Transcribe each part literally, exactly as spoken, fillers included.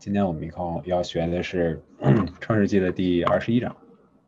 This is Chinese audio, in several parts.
今天我们一共要学的是创世纪的第二十一章。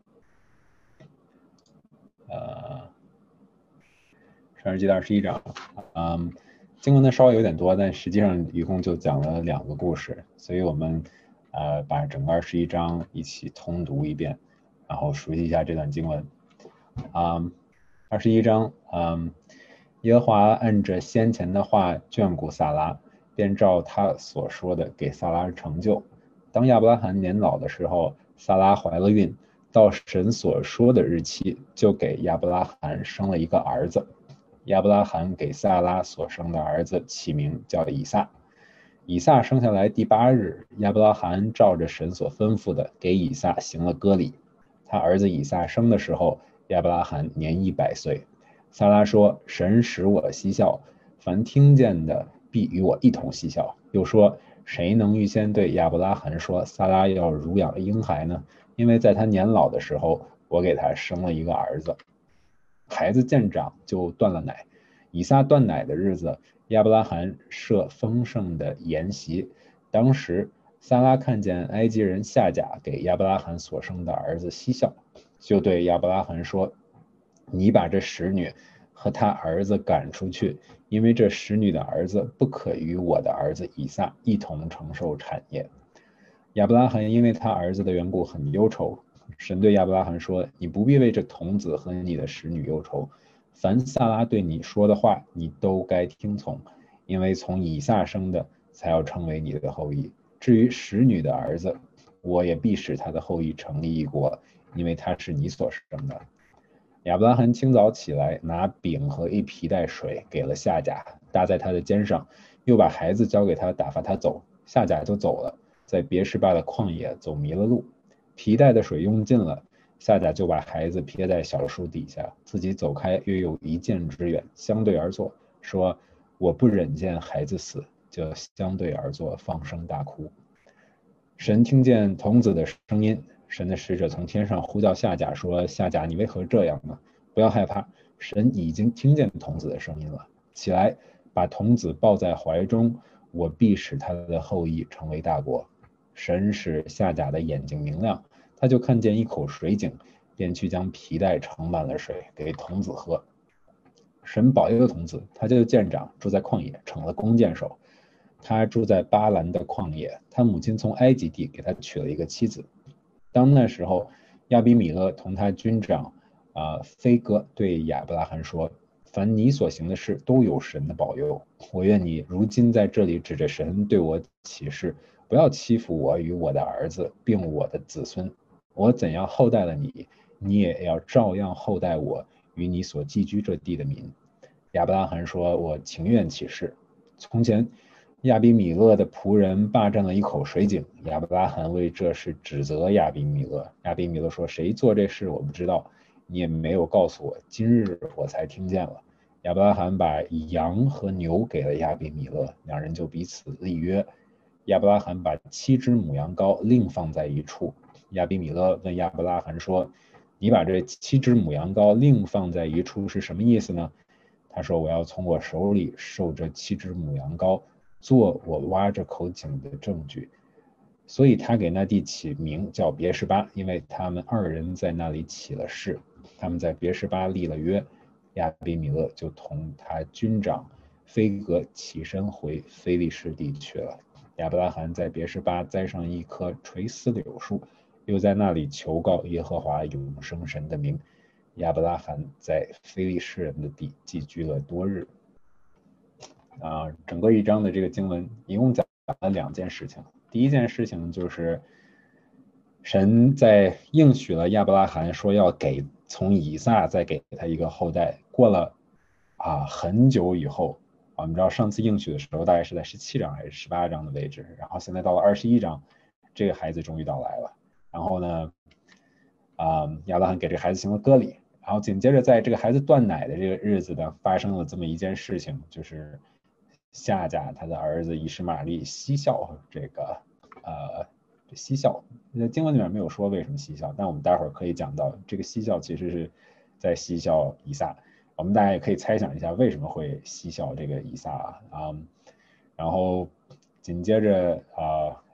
呃，创世纪的二十一章，嗯，经文呢稍微有点多，但实际上一共就讲了两个故事，所以我们呃把整个二十一章一起通读一遍，然后熟悉一下这段经文。嗯，二十一章，嗯，耶和华按着先前的话眷顾撒拉，便照他所说的给撒拉成就。当亚伯拉罕年老的时候，撒拉怀了孕，到神所说的日期，就给亚伯拉罕生了一个儿子。亚伯拉罕给撒拉所生的儿子起名叫以撒。以撒生下来第八日，亚伯拉罕照着神所吩咐的，给以撒行了割礼。他儿子以撒生的时候，亚伯拉罕年一百岁。撒拉说：“神使我嬉笑，凡听见的必与我一同嬉笑。”又说：“谁能预先对亚伯拉罕说，撒拉要乳养婴孩呢？因为在他年老的时候，我给他生了一个儿子。”孩子渐长，就断了奶。以撒断奶的日子，亚伯拉罕设丰盛的筵席。当时撒拉看见埃及人夏甲给亚伯拉罕所生的儿子嬉笑，就对亚伯拉罕说：“你把这使女和他儿子赶出去，因为这使女的儿子不可与我的儿子以撒一同承受产业。”亚伯拉罕因为他儿子的缘故很忧愁。神对亚伯拉罕说：“你不必为这童子和你的使女忧愁，凡撒拉对你说的话，你都该听从，因为从以撒生的才要成为你的后裔。至于使女的儿子，我也必使他的后裔成立一国，因为他是你所生的。”亚伯拉罕清早起来，拿饼和一皮带水给了夏甲，搭在他的肩上，又把孩子交给他，打发他走。夏甲就走了，在别是巴的旷野走迷了路。皮带的水用尽了，夏甲就把孩子撇在小树底下，自己走开，约有一箭之远，相对而坐，说：“我不忍见孩子死。”就相对而坐，放声大哭。神听见童子的声音，神的使者从天上呼叫夏甲说：“夏甲，你为何这样呢？不要害怕，神已经听见童子的声音了。起来，把童子抱在怀中，我必使他的后裔成为大国。”神使夏甲的眼睛明亮，他就看见一口水井，便去将皮带盛满了水给童子喝。神保佑童子，他就渐长，住在旷野，成了弓箭手。他住在巴兰的旷野，他母亲从埃及地给他娶了一个妻子。当那时候，亚比米勒同他军长啊、呃、菲哥对亚伯拉罕说：“凡你所行的事，都有神的保佑。我愿你如今在这里指着神对我起誓，不要欺负我与我的儿子，并我的子孙。我怎样厚待了你，你也要照样厚待我与你所寄居这地的民。”亚伯拉罕说：“我情愿起誓。”从前，亚比米勒的仆人霸占了一口水井，亚伯拉罕为这事指责亚比米勒。亚比米勒说：“谁做这事我不知道，你也没有告诉我，今日我才听见了。”亚伯拉罕把羊和牛给了亚比米勒，两人就彼此立约。亚伯拉罕把七只母羊羔另放在一处。亚比米勒问亚伯拉罕说：“你把这七只母羊羔另放在一处是什么意思呢？”他说：“我要从我手里受这七只母羊羔，做我挖这口井的证据。”所以他给那地起名叫别是巴，因为他们二人在那里起了誓。他们在别是巴立了约，亚比米勒就同他军长菲格起身回非利士地去了。亚伯拉罕在别是巴栽上一棵垂丝柳树，又在那里求告耶和华永生神的名。亚伯拉罕在非利士人的地寄居了多日。啊，整个一章的这个经文一共讲了两件事情。第一件事情就是神在应许了亚伯拉罕说要给从以撒再给他一个后代。过了啊很久以后，啊，我们知道上次应许的时候大概是在十七章还是十八章的位置，然后现在到了二十一章，这个孩子终于到来了。然后呢，啊，亚伯拉罕给这个孩子行了割礼。然后紧接着在这个孩子断奶的这个日子呢，发生了这么一件事情，就是夏甲他的儿子以实玛利嬉笑这个呃嬉笑，经文里面没有说为什么嬉笑，但我们待会儿可以讲到这个嬉笑其实是在嬉笑以撒。我们大家也可以猜想一下为什么会嬉笑这个以撒啊、嗯，然后紧接着啊、呃，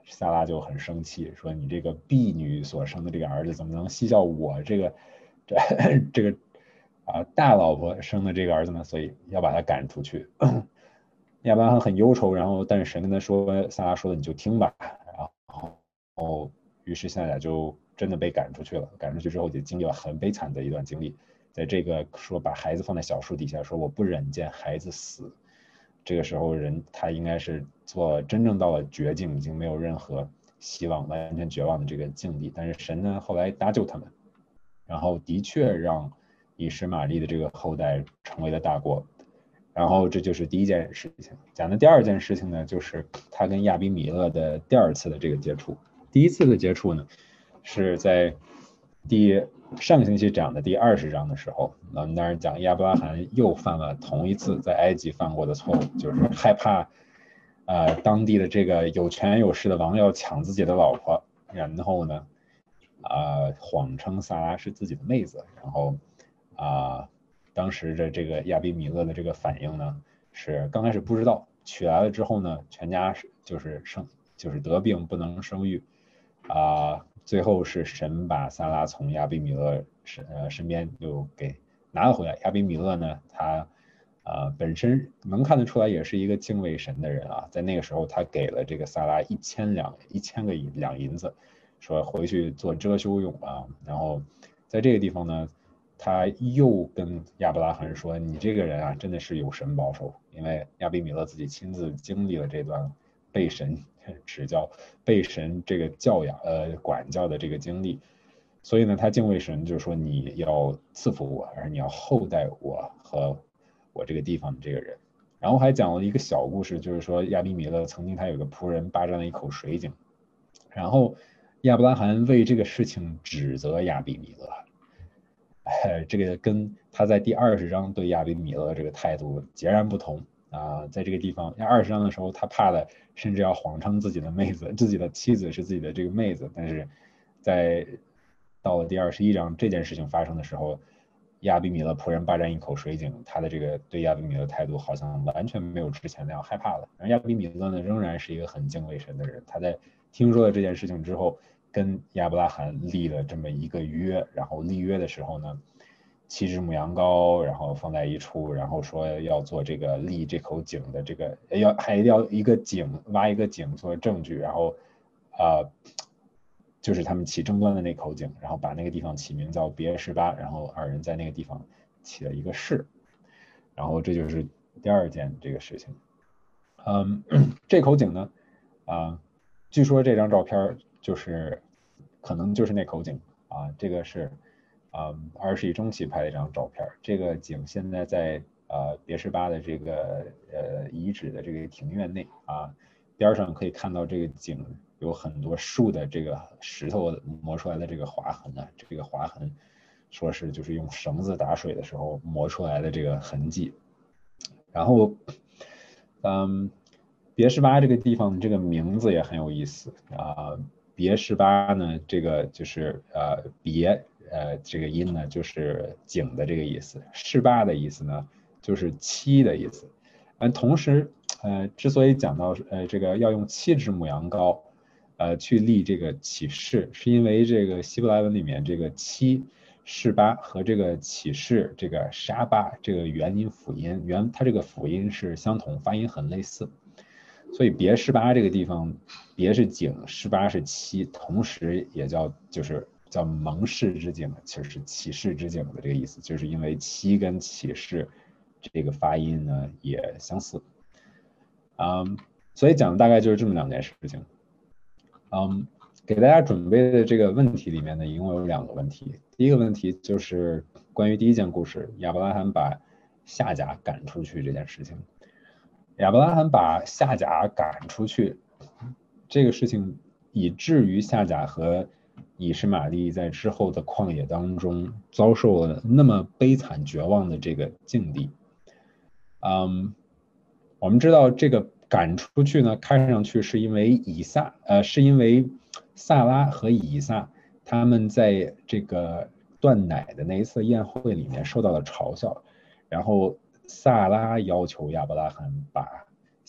撒拉就很生气，说你这个婢女所生的这个儿子怎么能嬉笑我这个这这个啊大老婆生的这个儿子呢？所以要把他赶出去。亚伯拉罕很忧愁，然后但是神跟他说，撒拉说的你就听吧，然后于是夏甲就真的被赶出去了。赶出去之后也经历了很悲惨的一段经历，在这个说把孩子放在小树底下，说我不忍见孩子死。这个时候人他应该是做真正到了绝境，已经没有任何希望，完全绝望的这个境地。但是神呢后来搭救他们，然后的确让以实玛利的这个后代成为了大国。然后这就是第一件事情。讲的第二件事情呢，就是他跟亚比米勒的第二次的这个接触。第一次的接触呢，是在第上个星期讲的第二十章的时候，那当然讲亚伯拉罕又犯了同一次在埃及犯过的错误，就是害怕呃当地的这个有权有势的王要抢自己的老婆，然后呢啊、呃、谎称撒拉是自己的妹子，然后啊、呃、当时的这个亚比米勒的这个反应呢是刚开始不知道，娶来了之后呢全家就是生就是得病不能生育啊、呃最后是神把撒拉从亚比米勒身呃身边又给拿了回来。亚比米勒呢，他呃本身能看得出来也是一个敬畏神的人啊，在那个时候他给了这个撒拉一千两一千个两银子，说回去做遮羞用啊。然后在这个地方呢，他又跟亚伯拉罕说：“你这个人啊，真的是有神保守，因为亚比米勒自己亲自经历了这段被神指教、被神这个教养、呃管教的这个经历，所以呢，他敬畏神，就是说你要赐福我，而你要厚待我和我这个地方的这个人。”然后还讲了一个小故事，就是说亚比米勒曾经他有个仆人霸占了一口水井，然后亚伯拉罕为这个事情指责亚比米勒。哎，这个跟他在第二十章对亚比米勒这个态度截然不同啊！在这个地方，二十章的时候，他怕的甚至要谎称自己的妹子、自己的妻子是自己的这个妹子，但是在到了第二十一章这件事情发生的时候，亚比米勒仆人霸占一口水井，他的这个对亚比米勒态度好像完全没有之前那样害怕了。而亚比米勒呢，仍然是一个很敬畏神的人，他在听说了这件事情之后，跟亚伯拉罕立了这么一个约，然后立约的时候呢，七只母羊羔，然后放在一处，然后说要做这个立这口井的这个，要还要一个井挖一个井做证据，然后啊、呃，就是他们起争端的那口井，然后把那个地方起名叫别是巴，然后二人在那个地方起了一个誓，然后这就是第二件这个事情。嗯，这口井呢，啊、呃，据说这张照片就是可能就是那口井啊，这个是啊二十一中期拍的一张照片。这个井现在在呃别什巴的这个呃遗址的这个庭院内啊，边上可以看到这个井有很多树的这个石头磨出来的这个划痕啊，这个划痕说是就是用绳子打水的时候磨出来的这个痕迹。然后嗯，别什巴这个地方这个名字也很有意思啊。别什巴呢，这个就是呃别呃这个音呢就是井的这个意思，示巴的意思呢就是七的意思。嗯，同时呃之所以讲到呃这个要用七只母羊羔呃去立这个启示，是因为这个希伯来文里面这个七示巴和这个启示这个沙巴这个元音辅音原它这个辅音是相同，发音很类似。所以别示巴这个地方，别是井，示巴是七，同时也叫就是叫蒙氏之井，就是启示之井的这个意思，就是因为七跟启示这个发音呢也相似。嗯，所以讲的大概就是这么两件事情。嗯，给大家准备的这个问题里面呢，一共有两个问题。第一个问题就是关于第一件故事，亚伯拉罕把夏甲赶出去这件事情。亚伯拉罕把夏甲赶出去，这个事情以至于夏甲和以实玛利在之后的旷野当中遭受了那么悲惨绝望的这个境地。嗯，我们知道这个赶出去呢，看上去是因为以撒，呃，是因为萨拉和以撒他们在这个断奶的那一次宴会里面受到了嘲笑，然后萨拉要求亚伯拉罕把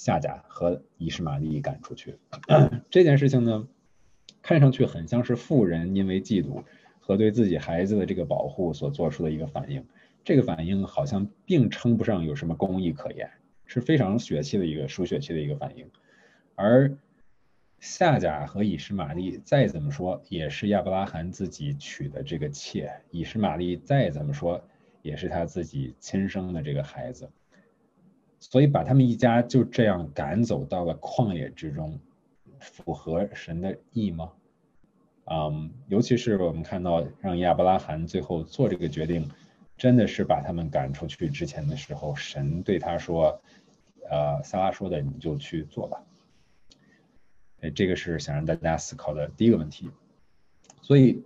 夏甲和以实玛利赶出去。这件事情呢，看上去很像是妇人因为嫉妒和对自己孩子的这个保护所做出的一个反应。这个反应好像并称不上有什么公义可言，是非常血气的一个属血气的一个反应。而夏甲和以实玛利再怎么说也是亚伯拉罕自己娶的这个妾，以实玛利再怎么说也是他自己亲生的这个孩子，所以把他们一家就这样赶走到了旷野之中，符合神的意吗？嗯，尤其是我们看到让亚伯拉罕最后做这个决定，真的是把他们赶出去之前的时候，神对他说，呃，撒拉说的你就去做吧。这个是想让大家思考的第一个问题。所以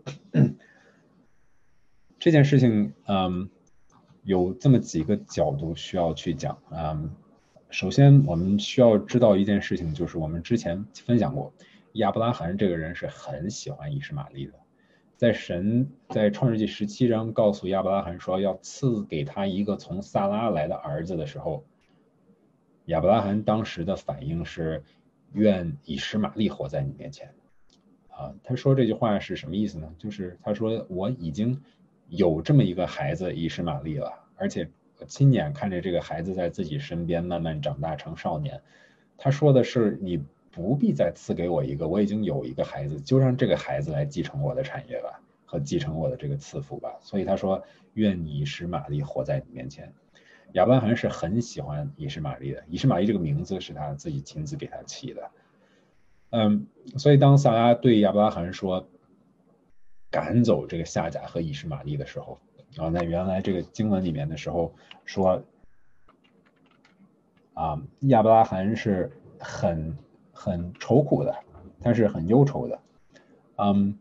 这件事情，嗯，有这么几个角度需要去讲。嗯，首先我们需要知道一件事情，就是我们之前分享过，亚伯拉罕这个人是很喜欢以实玛利的。在神在创世纪十七章告诉亚伯拉罕说要赐给他一个从撒拉来的儿子的时候，亚伯拉罕当时的反应是愿以实玛利活在你面前。啊，他说这句话是什么意思呢？就是他说我已经有这么一个孩子以实玛利了，而且我亲眼看着这个孩子在自己身边慢慢长大成少年。他说的是你不必再赐给我一个，我已经有一个孩子，就让这个孩子来继承我的产业吧，和继承我的这个赐福吧。所以他说愿你以实玛利活在你面前。亚伯拉罕是很喜欢以实玛利的，以实玛利这个名字是他自己亲自给他起的。嗯，所以当撒拉对亚伯拉罕说赶走这个夏甲和以实玛利的时候，然后在原来这个经文里面的时候说，啊，亚伯拉罕是很很愁苦的，他是很忧愁的，嗯，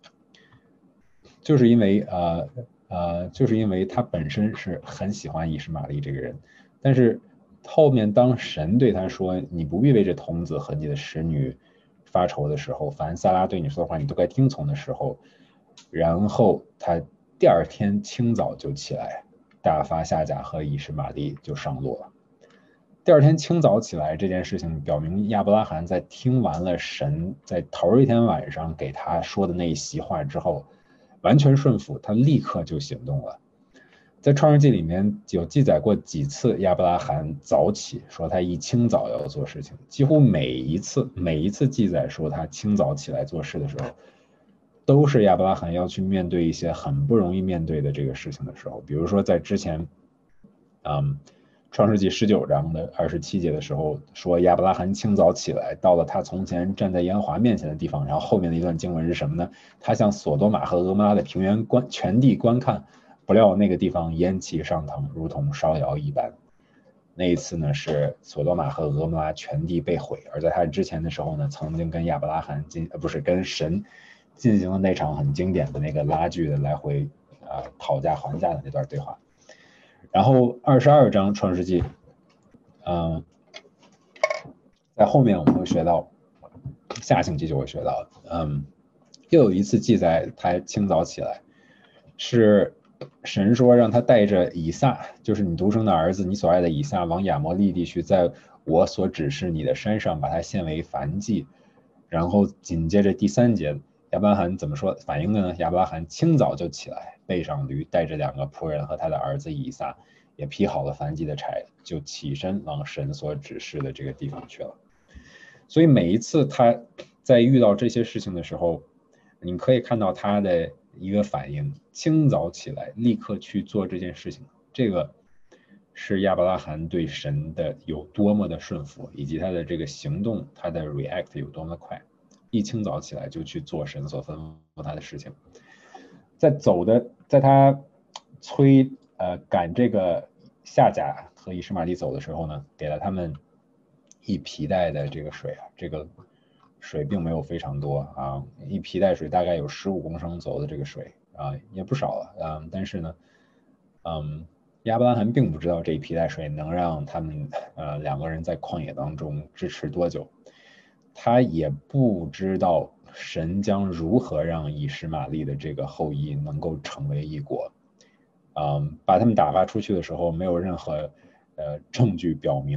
就是因为呃呃，就是因为他本身是很喜欢以实玛利这个人，但是后面当神对他说你不必为这童子和你的使女发愁的时候，凡撒拉对你说的话你都该听从的时候，然后他第二天清早就起来，打发夏甲和以实玛利就上路了。第二天清早起来这件事情表明亚伯拉罕在听完了神在头一天晚上给他说的那一席话之后，完全顺服，他立刻就行动了。在创世纪里面有记载过几次亚伯拉罕早起，说他一清早要做事情，几乎每一次每一次记载说他清早起来做事的时候，都是亚伯拉罕要去面对一些很不容易面对的这个事情的时候。比如说在之前嗯创世纪十九章的二十七节的时候，说亚伯拉罕清早起来，到了他从前站在耶和华面前的地方，然后后面的一段经文是什么呢？他向索多玛和俄摩拉的平原观全地观看，不料那个地方烟气上腾，如同烧窑一般。那一次呢，是索多玛和俄摩拉全地被毁，而在他之前的时候呢，曾经跟亚伯拉罕进呃不是跟神进行了那场很经典的那个拉锯的来回啊、呃、讨价还价的那段对话。然后二十二章创世纪，嗯、呃，在后面我们会学到，下星期就会学到，嗯，又有一次记载他清早起来，是神说让他带着以撒，就是你独生的儿子，你所爱的以撒，往亚摩利地区，在我所指示你的山上把他献为燔祭。然后紧接着第三节，亚伯拉罕怎么说反应的呢？亚伯拉罕清早就起来，背上驴，带着两个仆人和他的儿子以撒，也劈好了燔祭的柴，就起身往神所指示的这个地方去了。所以每一次他在遇到这些事情的时候，你可以看到他的一个反应，清早起来立刻去做这件事情，这个是亚伯拉罕对神的有多么的顺服，以及他的这个行动，他的 react 有多么快，一清早起来就去做神所吩咐他的事情。在走的，在他催呃赶这个夏甲和以实玛利走的时候呢，给了他们一皮带的这个水啊，这个水并没有非常多啊，一皮带水大概有十五公升左右的这个水啊，也不少了啊。但是呢，嗯，亚伯拉罕并不知道这一皮带水能让他们呃两个人在旷野当中支持多久，他也不知道神将如何让以实玛利的这个后裔能够成为一国。嗯，把他们打发出去的时候，没有任何呃证据表明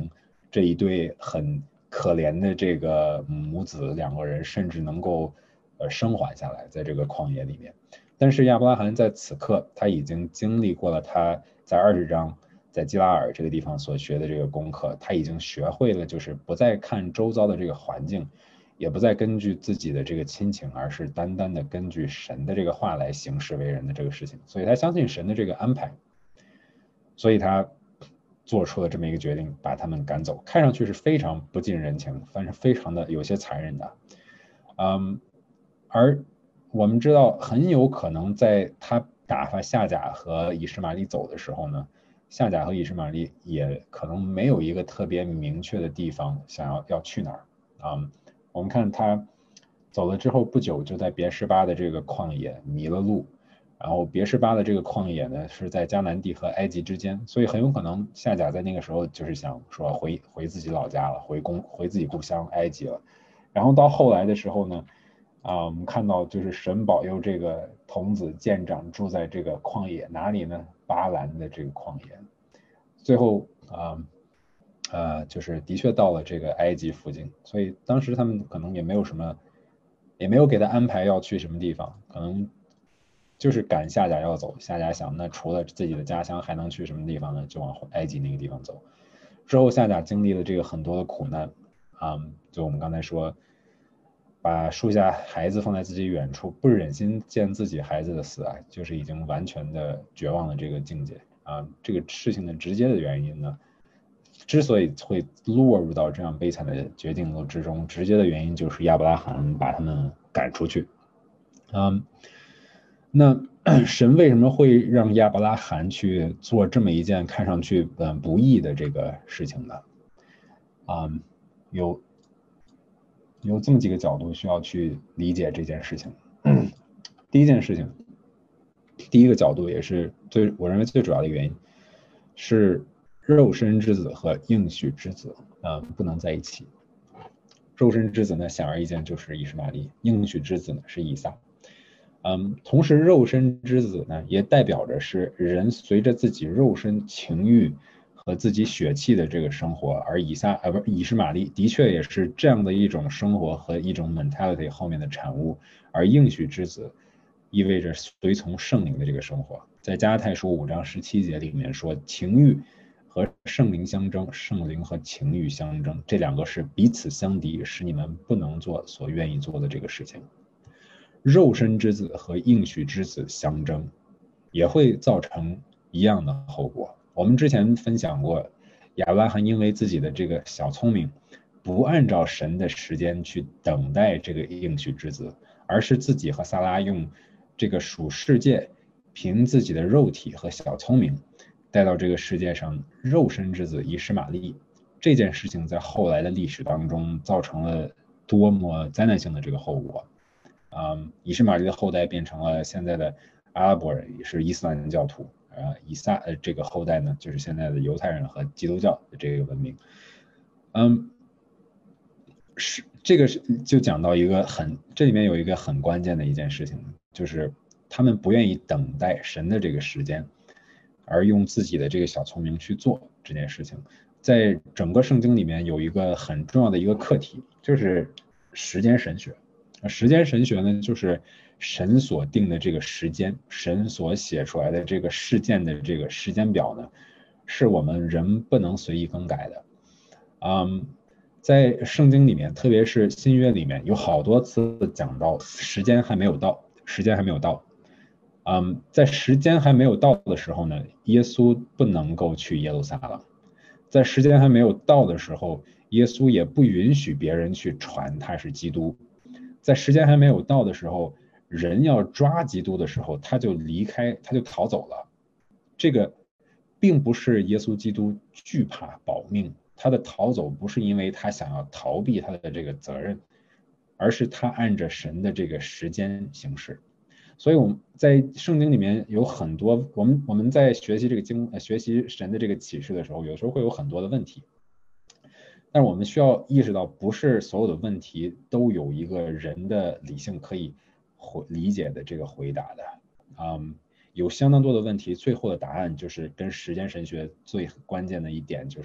这一对很可怜的这个母子两个人甚至能够呃生还下来在这个旷野里面。但是亚伯拉罕在此刻他已经经历过了他在二十章在基拉尔这个地方所学的这个功课，他已经学会了就是不再看周遭的这个环境，也不再根据自己的这个亲情，而是单单的根据神的这个话来行事为人的这个事情。所以他相信神的这个安排，所以他做出了这么一个决定，把他们赶走。看上去是非常不近人情，反正非常的有些残忍的。嗯，而我们知道很有可能在他打发夏甲和以实玛利走的时候呢，夏甲和以实玛利也可能没有一个特别明确的地方想要要去哪儿啊、嗯。我们看他走了之后不久，就在别是巴的这个旷野迷了路，然后别是巴的这个旷野呢是在迦南地和埃及之间，所以很有可能夏甲在那个时候就是想说回回自己老家了，回公回自己故乡埃及了。然后到后来的时候呢，啊，我们看到就是神保佑这个童子见长住在这个旷野，哪里呢？巴兰的这个旷野。最后啊呃，就是的确到了这个埃及附近，所以当时他们可能也没有什么，也没有给他安排要去什么地方，可能就是赶夏甲要走。夏甲想，那除了自己的家乡还能去什么地方呢？就往埃及那个地方走。之后夏甲经历了这个很多的苦难啊、嗯，就我们刚才说，把树下孩子放在自己远处，不忍心见自己孩子的死啊，就是已经完全的绝望的这个境界啊。这个事情的直接的原因呢，之所以会落入到这样悲惨的决定之中，直接的原因就是亚伯拉罕把他们赶出去。嗯，那神为什么会让亚伯拉罕去做这么一件看上去嗯不义的这个事情呢？嗯，有有这么几个角度需要去理解这件事情。第一件事情，第一个角度也是最我认为最主要的原因是肉身之子和应许之子啊、呃、不能在一起。肉身之子呢，显而易见就是以实玛利，应许之子呢是以撒。嗯，同时肉身之子呢，也代表着是人随着自己肉身情欲和自己血气的这个生活，而以撒呃不是以实玛利的确也是这样的一种生活和一种 mentality 后面的产物，而应许之子意味着随从圣灵的这个生活。在加拉太书五章十七节里面说，情欲和圣灵相争，圣灵和情欲相争，这两个是彼此相敌，使你们不能做所愿意做的这个事情。肉身之子和应许之子相争，也会造成一样的后果。我们之前分享过，亚伯拉罕因为自己的这个小聪明，不按照神的时间去等待这个应许之子，而是自己和撒拉用这个属世界，凭自己的肉体和小聪明带到这个世界上肉身之子以实玛利。这件事情在后来的历史当中造成了多么灾难性的这个后果。嗯，以实玛利的后代变成了现在的阿拉伯人，也是伊斯兰教徒。呃，以撒呃这个后代呢，就是现在的犹太人和基督教的这个文明。嗯，是这个是就讲到一个很，这里面有一个很关键的一件事情，就是他们不愿意等待神的这个时间，而用自己的这个小聪明去做这件事情。在整个圣经里面有一个很重要的一个课题，就是时间神学。时间神学呢，就是神所定的这个时间，神所写出来的这个事件的这个时间表呢，是我们人不能随意更改的。嗯，在圣经里面，特别是新约里面，有好多次讲到时间还没有到，时间还没有到。嗯，在时间还没有到的时候呢，耶稣不能够去耶路撒冷。在时间还没有到的时候，耶稣也不允许别人去传他是基督。在时间还没有到的时候，人要抓基督的时候，他就离开，他就逃走了。这个并不是耶稣基督惧怕保命，他的逃走不是因为他想要逃避他的这个责任，而是他按着神的这个时间行事。所以我们在圣经里面有很多，我们我们在学习这个经，呃，学习神的这个启示的时候，有时候会有很多的问题。但是我们需要意识到，不是所有的问题都有一个人的理性可以回理解的这个回答的。嗯，有相当多的问题，最后的答案就是跟时间神学最关键的一点就是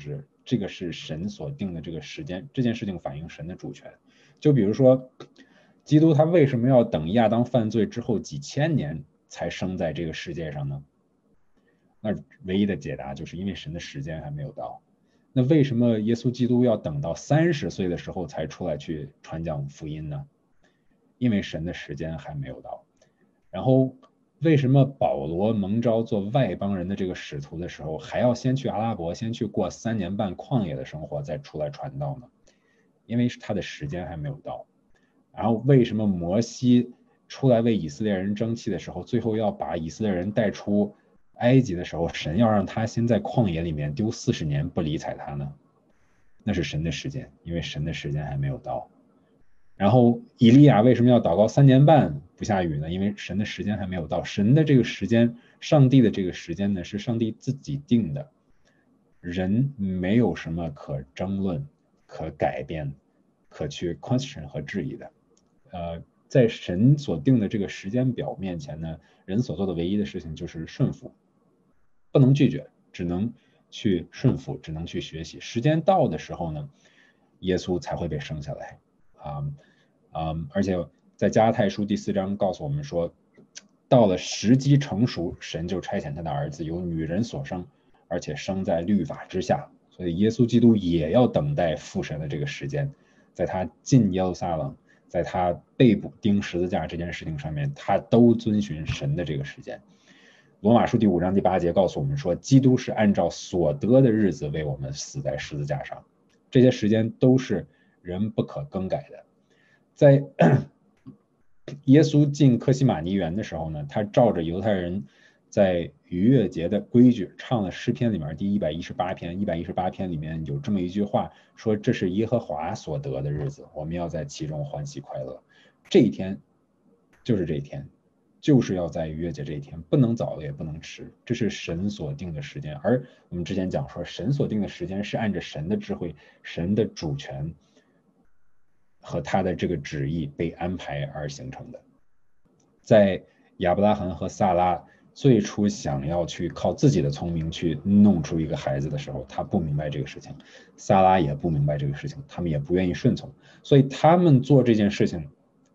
这个是神所定的这个时间，这件事情反映神的主权。就比如说，基督他为什么要等亚当犯罪之后几千年才生在这个世界上呢？那唯一的解答就是因为神的时间还没有到。那为什么耶稣基督要等到三十岁的时候才出来去传讲福音呢？因为神的时间还没有到。然后为什么保罗蒙召做外邦人的这个使徒的时候，还要先去阿拉伯，先去过三年半旷野的生活，再出来传道呢？因为他的时间还没有到。然后为什么摩西出来为以色列人争气的时候，最后要把以色列人带出埃及的时候，神要让他先在旷野里面丢四十年不理睬他呢？那是神的时间，因为神的时间还没有到。然后以利亚为什么要祷告三年半不下雨呢？因为神的时间还没有到。神的这个时间，上帝的这个时间呢，是上帝自己定的，人没有什么可争论、可改变、可去 question 和质疑的。呃，在神所定的这个时间表面前呢，人所做的唯一的事情就是顺服，不能拒绝，只能去顺服，只能去学习。时间到的时候呢，耶稣才会被生下来。啊、嗯嗯，而且在加拉太书第四章告诉我们说，到了时机成熟，神就差遣他的儿子由女人所生，而且生在律法之下。所以耶稣基督也要等待父神的这个时间，在他进耶路撒冷，在他被捕钉十字架这件事情上面，他都遵循神的这个时间。罗马书第五章第八节告诉我们说，基督是按照所得的日子为我们死在十字架上，这些时间都是人不可更改的。在耶稣进客西马尼园的时候呢，他照着犹太人在逾越节的规矩唱了诗篇里面第一百一十八篇，一百一十八篇里面有这么一句话，说这是耶和华所得的日子，我们要在其中欢喜快乐。这一天就是这一天，就是要在逾越节这一天，不能早也不能迟，这是神所定的时间。而我们之前讲说，神所定的时间是按着神的智慧、神的主权和他的这个旨意被安排而形成的。在亚伯拉罕和撒拉最初想要去靠自己的聪明去弄出一个孩子的时候，他不明白这个事情，撒拉也不明白这个事情，他们也不愿意顺从，所以他们做这件事情，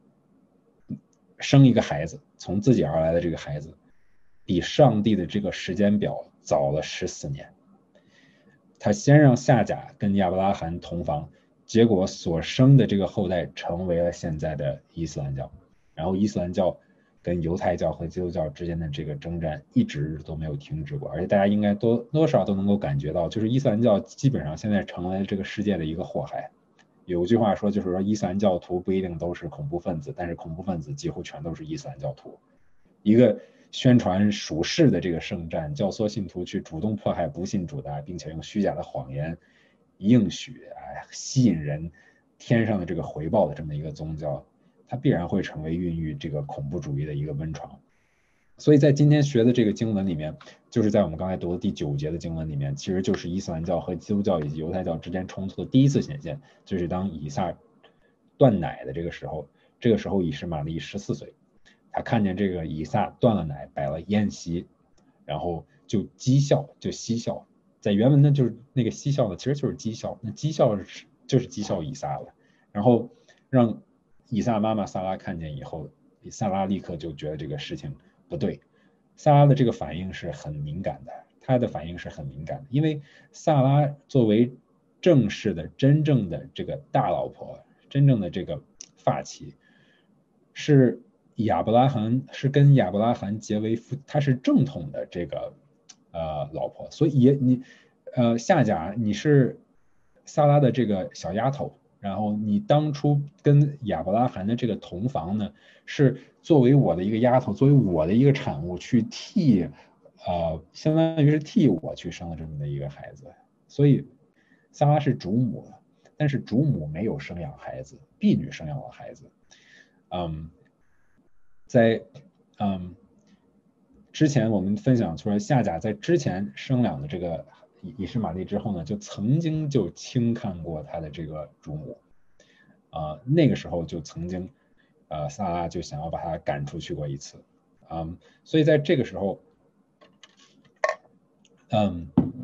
生一个孩子，从自己而来的这个孩子，比上帝的这个时间表早了十四年。他先让夏甲跟亚伯拉罕同房，结果所生的这个后代成为了现在的伊斯兰教。然后伊斯兰教跟犹太教和基督教之间的这个征战一直都没有停止过，而且大家应该多多少都能够感觉到，就是伊斯兰教基本上现在成为这个世界的一个祸害。有句话说，就是说伊斯兰教徒不一定都是恐怖分子，但是恐怖分子几乎全都是伊斯兰教徒。一个宣传属世的这个圣战，教唆信徒去主动迫害不信主的，并且用虚假的谎言应许啊吸引人天上的这个回报的这么一个宗教，它必然会成为孕育这个恐怖主义的一个温床。所以在今天学的这个经文里面，就是在我们刚才读的第九节的经文里面，其实就是伊斯兰教和基督教以及犹太教之间冲突的第一次显现，就是当以撒断奶的这个时候，这个时候以实玛利十四岁，他看见这个以撒断了奶，摆了宴席，然后就讥笑，就嬉笑。在原文呢，就是那个嬉笑呢，其实就是讥笑，那讥笑是就是讥笑以撒了。然后让以撒妈妈萨拉看见以后，萨拉立刻就觉得这个事情不对。萨拉的这个反应是很敏感的，他的反应是很敏感的，因为萨拉作为正式的、真正的这个大老婆，真正的这个发妻，是亚伯拉罕是跟亚伯拉罕结为夫，她是正统的这个呃老婆，所以也你呃夏甲你是萨拉的这个小丫头，然后你当初跟亚伯拉罕的这个同房呢，是作为我的一个丫头，作为我的一个产物去替呃相当于是替我去生了这么的一个孩子，所以萨拉是主母，但是主母没有生养孩子，婢女生养了孩子。嗯，在嗯之前我们分享出来，夏甲在之前生养的这个以实玛利之后呢，就曾经就轻看过他的这个主母，啊、呃，那个时候就曾经，呃，萨拉就想要把他赶出去过一次，嗯，所以在这个时候，嗯，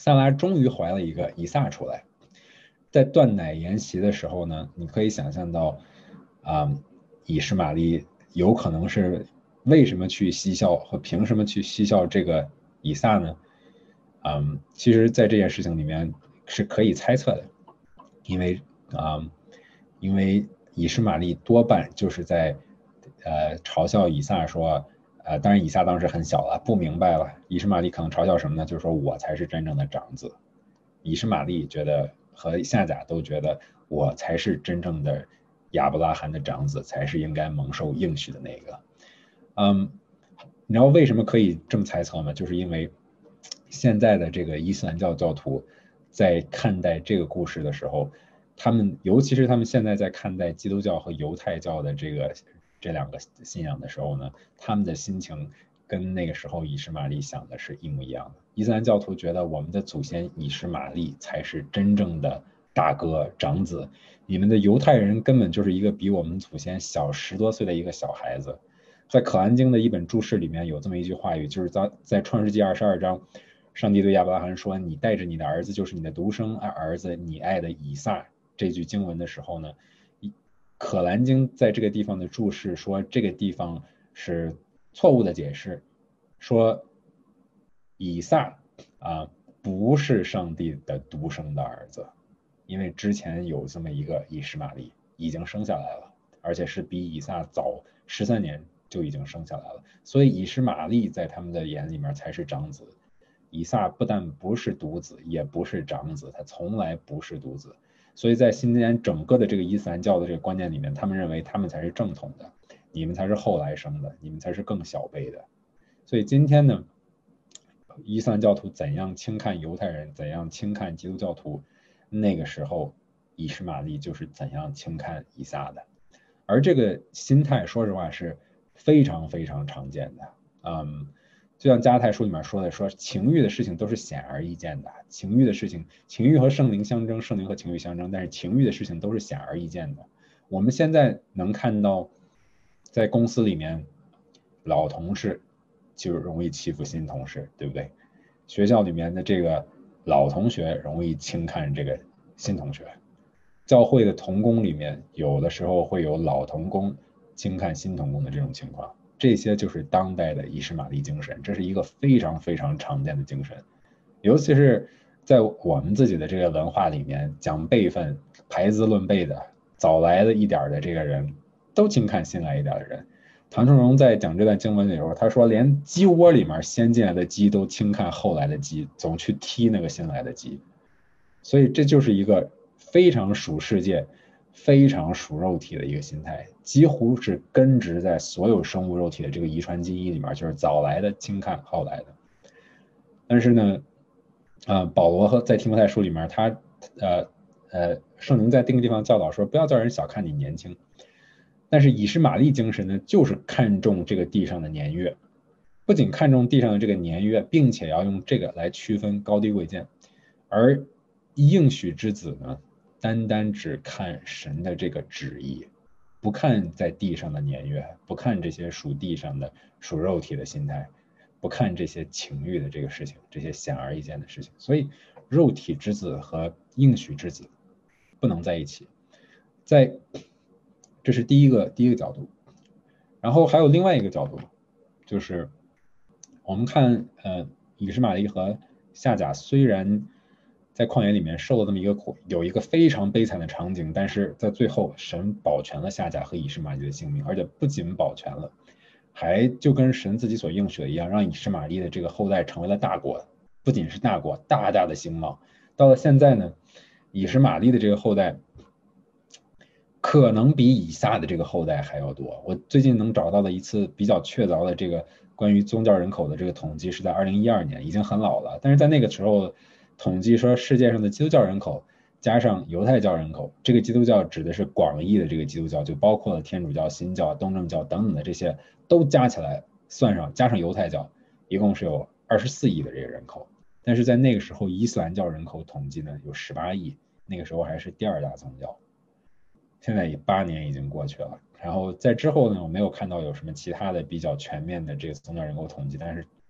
萨拉终于怀了一个以撒出来。在断奶沿袭的时候呢，你可以想象到，啊、嗯，以实玛利有可能是为什么去嬉笑和凭什么去嬉笑这个以撒呢？嗯，其实，在这件事情里面是可以猜测的，因为啊、嗯，因为以实玛利多半就是在呃嘲笑以撒说，呃，当然以撒当时很小了，不明白了，以实玛利可能嘲笑什么呢？就是说我才是真正的长子。以实玛利觉得和夏甲都觉得我才是真正的亚伯拉罕的长子，才是应该蒙受应许的那个。嗯，你知道为什么可以这么猜测吗？就是因为现在的这个伊斯兰教教徒在看待这个故事的时候，他们尤其是他们现在在看待基督教和犹太教的这个这两个信仰的时候呢，他们的心情跟那个时候以实玛利想的是一模一样的。伊斯兰教徒觉得我们的祖先以实玛利才是真正的大哥长子，你们的犹太人根本就是一个比我们祖先小十多岁的一个小孩子。在可兰经的一本注释里面有这么一句话语，就是在在创世纪二十二章，上帝对亚伯拉罕说：“你带着你的儿子，就是你的独生儿子，你爱的以撒。”这句经文的时候呢，可兰经在这个地方的注释说，这个地方是错误的解释，说以撒啊不是上帝的独生的儿子，因为之前有这么一个以实玛利已经生下来了，而且是比以撒早十三年就已经生下来了，所以以实玛利在他们的眼里面才是长子。以撒不但不是独子，也不是长子，他从来不是独子。所以在新年整个的这个伊斯兰教的这个观念里面，他们认为他们才是正统的，你们才是后来生的，你们才是更小辈的。所以今天呢，伊斯兰教徒怎样轻看犹太人，怎样轻看基督教徒，那个时候以实玛利就是怎样轻看以撒的。而这个心态，说实话是非常非常常见的。嗯，就像加拉太书里面说的，说情欲的事情都是显而易见的，情欲的事情，情欲和圣灵相争，圣灵和情欲相争，但是情欲的事情都是显而易见的。我们现在能看到，在公司里面，老同事就容易欺负新同事，对不对？学校里面的这个老同学容易轻看这个新同学。教会的同工里面，有的时候会有老同工轻看新同工的这种情况，这些就是当代的以实玛利精神，这是一个非常非常常见的精神，尤其是在我们自己的这个文化里面，讲辈分、排资论辈的，早来的一点的这个人都轻看新来一点的人。唐崇荣在讲这段经文的时候，他说连鸡窝里面先进来的鸡都轻看后来的鸡，总去踢那个新来的鸡，所以这就是一个非常属世界、非常属肉体的一个心态，几乎是根植在所有生物肉体的这个遗传基因里面，就是早来的轻看后来的。但是呢，啊，保罗和在提摩太书里面，他呃呃，圣灵在这个地方教导说，不要叫人小看你年轻。但是以实玛利精神呢，就是看重这个地上的年月，不仅看重地上的这个年月，并且要用这个来区分高低贵贱。而应许之子呢，单单只看神的这个旨意，不看在地上的年月，不看这些属地上的属肉体的心态，不看这些情欲的这个事情，这些显而易见的事情。所以肉体之子和应许之子不能在一起。在这是第一个第一个角度。然后还有另外一个角度，就是我们看呃以实玛利和夏甲虽然在旷野里面受了这么一个苦，有一个非常悲惨的场景，但是在最后神保全了夏甲和以实玛利的性命，而且不仅保全了，还就跟神自己所应许的一样，让以实玛利的这个后代成为了大国，不仅是大国，大大的兴旺。到了现在呢，以实玛利的这个后代可能比以撒的这个后代还要多。我最近能找到的一次比较确凿的这个关于宗教人口的这个统计是在二零一二年，已经很老了，但是在那个时候统计说世界上的基督教人口加上犹太教人口，这个基督教指的是广义的这个基督教，就包括了天主教、新教、东正教等等的这些都加起来算上，加上犹太教，一共是有二十四亿的这个人口。但是在那个时候伊斯兰教人口统计呢有十八亿，那个时候还是第二大宗教。现在八年已经过去了，然后在之后呢，我没有看到有什么其他的比较全面的这个宗教人口统计，但是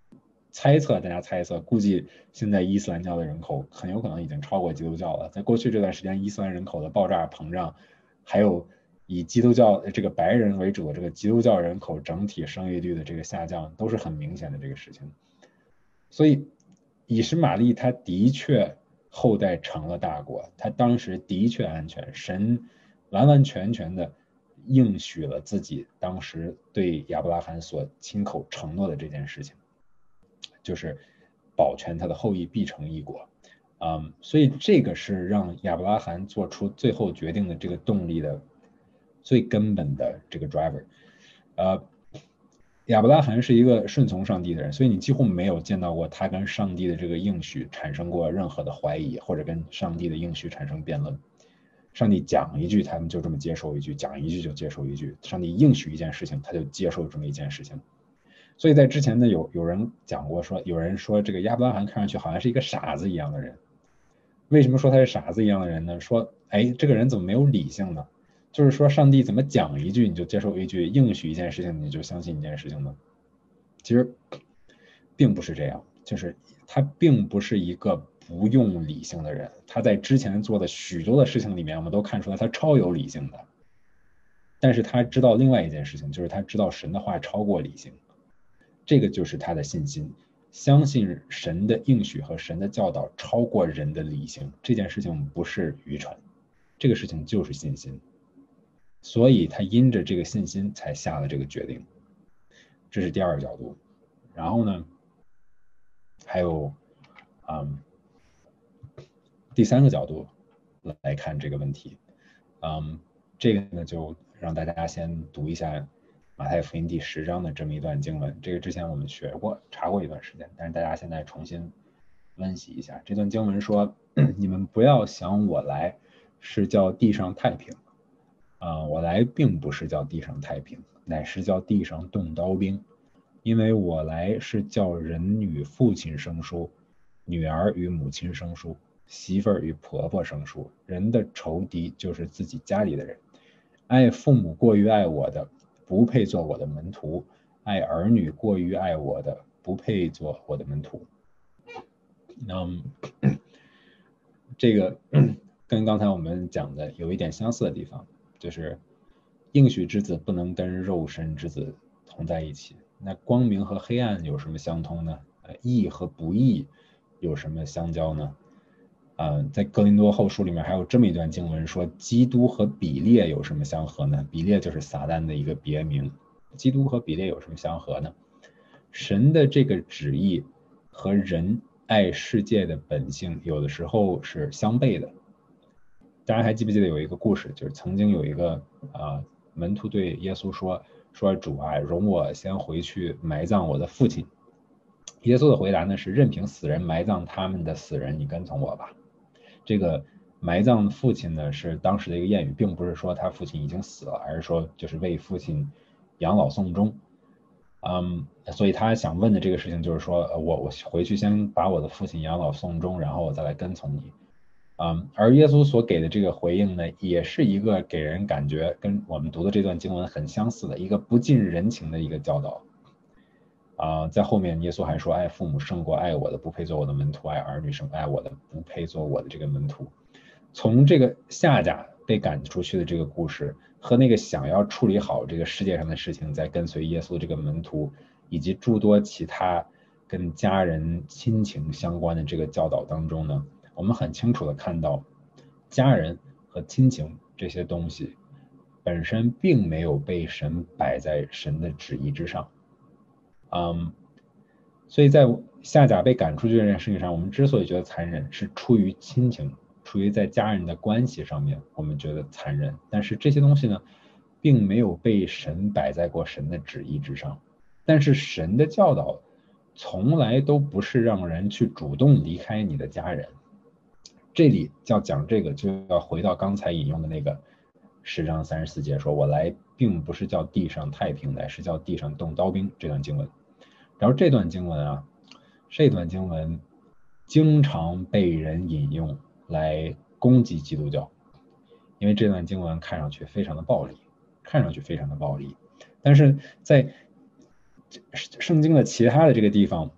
猜测，大家猜测，估计现在伊斯兰教的人口很有可能已经超过基督教了。在过去这段时间，伊斯兰人口的爆炸膨胀，还有以基督教这个白人为主的这个基督教人口整体生育率的这个下降，都是很明显的这个事情。所以以实玛利他的确后代成了大国，他当时的确安全，神完完全全的应许了自己当时对亚伯拉罕所亲口承诺的这件事情，就是保全他的后裔必成一国。嗯，所以这个是让亚伯拉罕做出最后决定的这个动力的最根本的这个 driver。呃，亚伯拉罕是一个顺从上帝的人，所以你几乎没有见到过他跟上帝的这个应许产生过任何的怀疑，或者跟上帝的应许产生辩论。上帝讲一句，他们就这么接受一句；讲一句就接受一句。上帝应许一件事情，他就接受这么一件事情。所以在之前呢，有有人讲过说，有人说这个亚伯拉罕看上去好像是一个傻子一样的人。为什么说他是傻子一样的人呢？说，哎，这个人怎么没有理性呢？就是说，上帝怎么讲一句你就接受一句，应许一件事情你就相信一件事情呢？其实并不是这样，就是他并不是一个不用理性的人。他在之前做的许多的事情里面，我们都看出来他超有理性的。但是他知道另外一件事情，就是他知道神的话超过理性，这个就是他的信心。相信神的应许和神的教导超过人的理性，这件事情不是愚蠢，这个事情就是信心。所以他因着这个信心才下了这个决定，这是第二个角度。然后呢，还有，嗯，第三个角度来看这个问题，嗯，这个呢就让大家先读一下马太福音第十章的这么一段经文，这个之前我们学过查过一段时间，但是大家现在重新温习一下。这段经文说，你们不要想我来是叫地上太平，啊、呃，我来并不是叫地上太平，乃是叫地上动刀兵，因为我来是叫人与父亲生疏，女儿与母亲生疏，媳妇儿与婆婆生疏，人的仇敌就是自己家里的人。爱父母过于爱我的，不配做我的门徒；爱儿女过于爱我的，不配做我的门徒。嗯，这个跟刚才我们讲的有一点相似的地方，就是应许之子不能跟肉身之子同在一起。那光明和黑暗有什么相通呢？义和不义有什么相交呢？呃，在哥林多后书里面还有这么一段经文说，基督和比列有什么相合呢？比列就是撒旦的一个别名。基督和比列有什么相合呢？神的这个旨意和人爱世界的本性有的时候是相悖的。大家还记不记得有一个故事，就是曾经有一个啊、呃、门徒对耶稣说说主啊，容我先回去埋葬我的父亲。耶稣的回答呢是，任凭死人埋葬他们的死人，你跟从我吧。这个埋葬父亲呢是当时的一个谚语，并不是说他父亲已经死了，而是说就是为父亲养老送终。嗯，所以他想问的这个事情就是说，呃、我我回去先把我的父亲养老送终，然后我再来跟从你。嗯，而耶稣所给的这个回应呢，也是一个给人感觉跟我们读的这段经文很相似的一个不近人情的一个教导。啊、呃，在后面耶稣还说，爱父母胜过爱我的，不配做我的门徒；爱儿女胜过爱我的，不配做我的这个门徒。从这个夏甲被赶出去的这个故事，和那个想要处理好这个世界上的事情，在跟随耶稣这个门徒，以及诸多其他跟家人亲情相关的这个教导当中呢，我们很清楚的看到，家人和亲情这些东西本身并没有被神摆在神的旨意之上。嗯，所以在夏甲被赶出去这件事情上，我们之所以觉得残忍，是出于亲情，出于在家人的关系上面，我们觉得残忍。但是这些东西呢，并没有被神摆在过神的旨意之上。但是神的教导从来都不是让人去主动离开你的家人。这里要讲这个，就要回到刚才引用的那个十章三十四节，说我来并不是叫地上太平，乃是叫地上动刀兵，这段经文。然后这段经文啊，这段经文经常被人引用来攻击基督教，因为这段经文看上去非常的暴力，看上去非常的暴力，但是在圣经的其他的这个地方，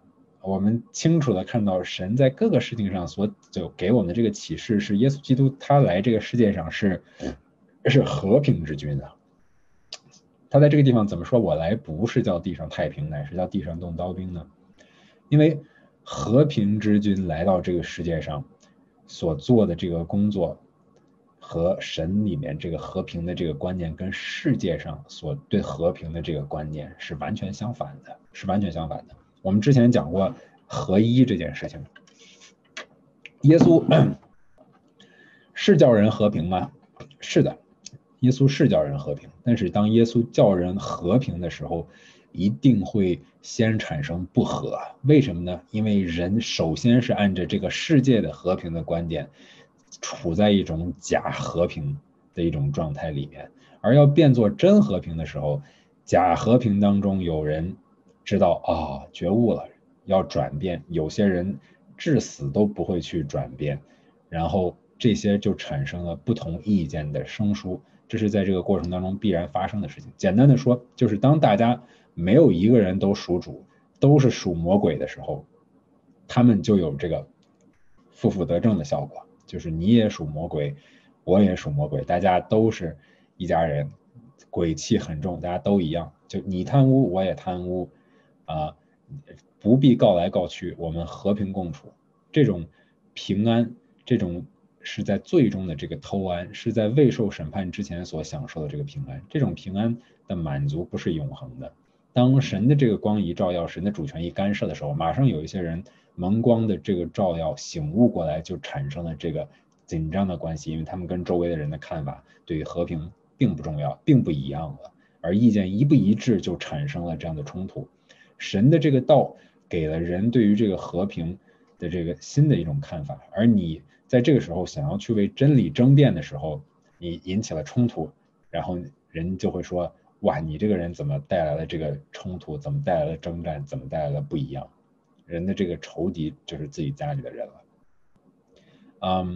我们清楚的看到神在各个事情上所就给我们的这个启示是耶稣基督他来这个世界上是是和平之君啊。他在这个地方怎么说我来不是叫地上太平，乃是叫地上动刀兵呢？因为和平之君来到这个世界上所做的这个工作和神里面这个和平的这个观念跟世界上所对和平的这个观念是完全相反的，是完全相反的。我们之前讲过合一这件事情，耶稣是叫人和平吗？是的，耶稣是叫人和平，但是当耶稣叫人和平的时候，一定会先产生不和。为什么呢？因为人首先是按照这个世界的和平的观点，处在一种假和平的一种状态里面，而要变作真和平的时候，假和平当中有人知道啊、哦，觉悟了，要转变，有些人至死都不会去转变，然后这些就产生了不同意见的生疏，这是在这个过程当中必然发生的事情。简单的说，就是当大家没有一个人都属主，都是属魔鬼的时候，他们就有这个负负得正的效果，就是你也属魔鬼，我也属魔鬼，大家都是一家人，鬼气很重，大家都一样，就你贪污我也贪污啊、呃，不必告来告去，我们和平共处。这种平安，这种是在最终的这个偷安，是在未受审判之前所享受的这个平安，这种平安的满足不是永恒的。当神的这个光一照耀，神的主权一干涉的时候，马上有一些人蒙光的这个照耀醒悟过来，就产生了这个紧张的关系，因为他们跟周围的人的看法对于和平并不重要，并不一样了，而意见一不一致就产生了这样的冲突。神的这个道给了人对于这个和平的这个新的一种看法，而你在这个时候想要去为真理争辩的时候，你引起了冲突，然后人就会说，哇，你这个人怎么带来了这个冲突，怎么带来了征战，怎么带来了不一样？人的这个仇敌就是自己家里的人了。嗯，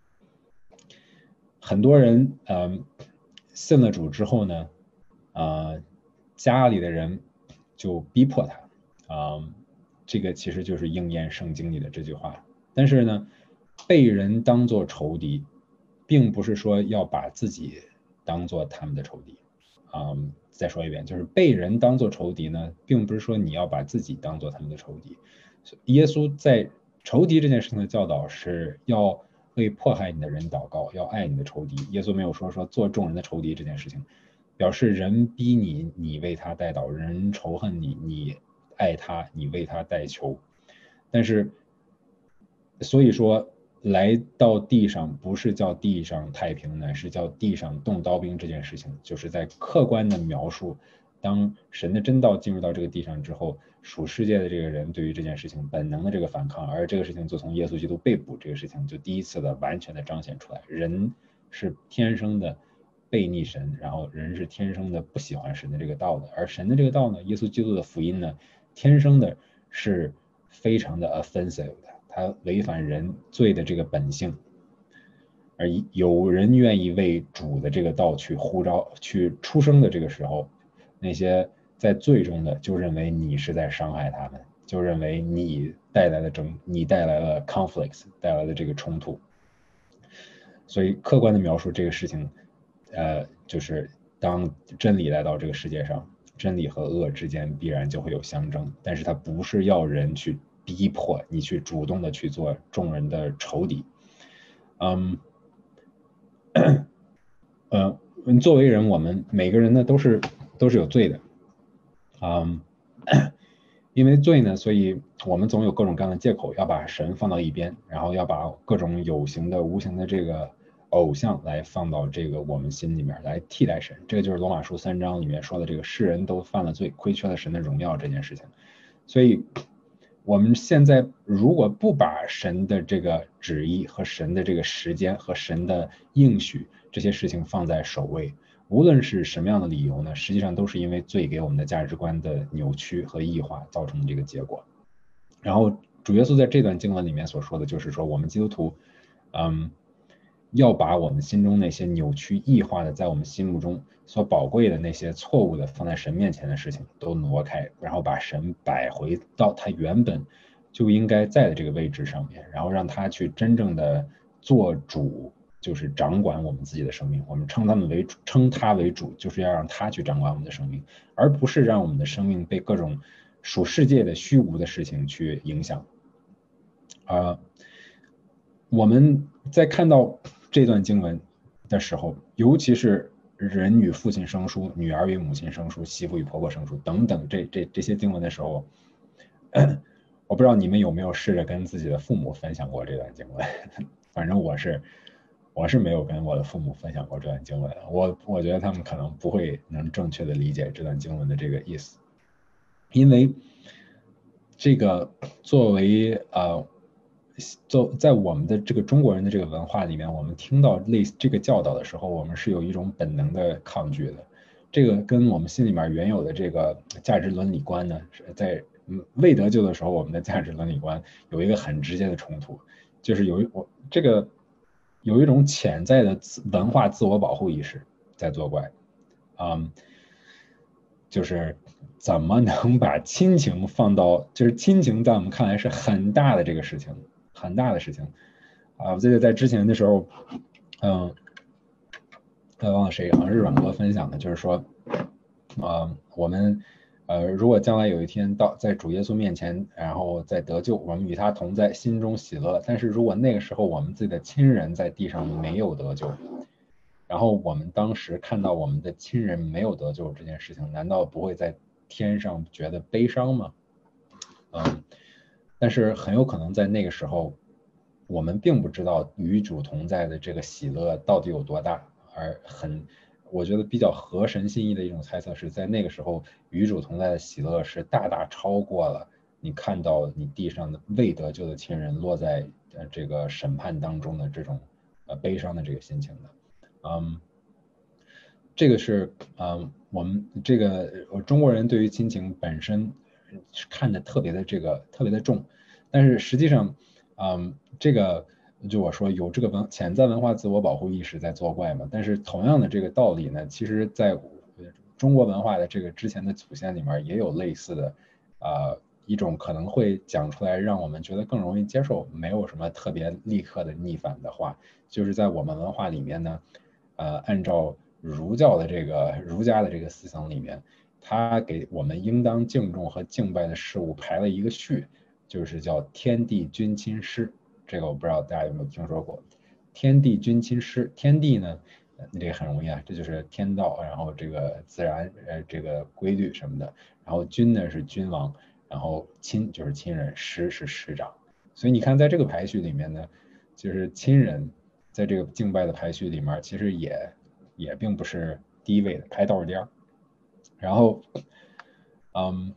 很多人嗯信了主之后呢，呃，家里的人就逼迫他，嗯，这个其实就是应验圣经里的这句话。但是呢，被人当作仇敌，并不是说要把自己当作他们的仇敌。嗯，再说一遍，就是被人当作仇敌呢，并不是说你要把自己当作他们的仇敌。耶稣在仇敌这件事情的教导是要为迫害你的人祷告，要爱你的仇敌。耶稣没有说说做众人的仇敌这件事情，表示人逼你，你为他代祷；人仇恨你，你爱他，你为他代求。但是，所以说来到地上不是叫地上太平，乃是叫地上动刀兵这件事情，就是在客观的描述，当神的真道进入到这个地上之后，属世界的这个人对于这件事情本能的这个反抗，而这个事情就从耶稣基督被捕这个事情就第一次的完全的彰显出来，人是天生的背逆神，然后人是天生的不喜欢神的这个道的，而神的这个道呢，耶稣基督的福音呢，天生的是非常的 offensive 的，它违反人罪的这个本性，而有人愿意为主的这个道去呼召、去出声的这个时候，那些在罪中的就认为你是在伤害他们，就认为你带来了争，你带来了 conflicts， 带来了这个冲突。所以客观的描述这个事情，呃，就是当真理来到这个世界上，真理和恶之间必然就会有相争，但是它不是要人去逼迫你去主动的去做众人的仇敌。嗯，呃，作为人，我们每个人呢都是都是有罪的，嗯，因为罪呢，所以我们总有各种各样的借口要把神放到一边，然后要把各种有形的、无形的这个偶像来放到这个我们心里面来替代神。这个就是罗马书三章里面说的这个世人都犯了罪，亏缺了神的荣耀这件事情。所以我们现在如果不把神的这个旨意和神的这个时间和神的应许这些事情放在首位，无论是什么样的理由呢，实际上都是因为罪给我们的价值观的扭曲和异化造成的这个结果。然后主耶稣在这段经文里面所说的就是说，我们基督徒，嗯，要把我们心中那些扭曲异化的，在我们心目中所宝贵的那些错误的放在神面前的事情都挪开，然后把神摆回到他原本就应该在的这个位置上面，然后让他去真正的做主，就是掌管我们自己的生命。我们称他们为主，称他为主，就是要让他去掌管我们的生命，而不是让我们的生命被各种属世界的虚无的事情去影响。啊、呃，我们在看到这段经文的时候，尤其是人与父亲生疏，女儿与母亲生疏，媳妇与婆婆生疏等等这这这些经文的时候，我不知道你们有没有试着跟自己的父母分享过这段经文，反正我是我是没有跟我的父母分享过这段经文，我我觉得他们可能不会能正确的理解这段经文的这个意思，因为这个作为呃。就在我们的这个中国人的这个文化里面，我们听到类似这个教导的时候，我们是有一种本能的抗拒的。这个跟我们心里面原有的这个价值伦理观呢，在未得救的时候，我们的价值伦理观有一个很直接的冲突，就是有一我这个有一种潜在的文化自我保护意识在作怪，嗯，就是怎么能把亲情放到，就是亲情在我们看来是很大的这个事情。很大的事情啊！我记得在之前的时候，嗯，我忘了谁，好像是阮哥分享的，就是说，呃，我们呃，如果将来有一天到在主耶稣面前，然后再得救，我们与他同在，心中喜乐。但是如果那个时候我们自己的亲人在地上没有得救，然后我们当时看到我们的亲人没有得救这件事情，难道不会在天上觉得悲伤吗？嗯。但是很有可能在那个时候，我们并不知道与主同在的这个喜乐到底有多大，而很，我觉得比较合神心意的一种猜测是在那个时候，与主同在的喜乐是大大超过了你看到你地上的未得救的亲人落在呃这个审判当中的这种呃悲伤的这个心情的，嗯，这个是嗯我们这个中国人对于亲情本身看的特别的这个特别的重。但是实际上，嗯，这个就我说有这个文潜在文化自我保护意识在作怪嘛。但是同样的这个道理呢，其实在中国文化的这个之前的祖先里面也有类似的，呃，一种可能会讲出来让我们觉得更容易接受，没有什么特别立刻的逆反的话，就是在我们文化里面呢，呃，按照儒教的这个儒家的这个思想里面，他给我们应当敬重和敬拜的事物排了一个序。就是叫天地君亲师，这个我不知道大家有没有听说过。天地君亲师，天地呢，这个很容易啊，这就是天道，然后这个自然呃这个规律什么的，然后君呢是君王，然后亲就是亲人，师是师长。所以你看，在这个排序里面呢，就是亲人在这个敬拜的排序里面，其实也也并不是第一位的，排倒数第二。然后，嗯。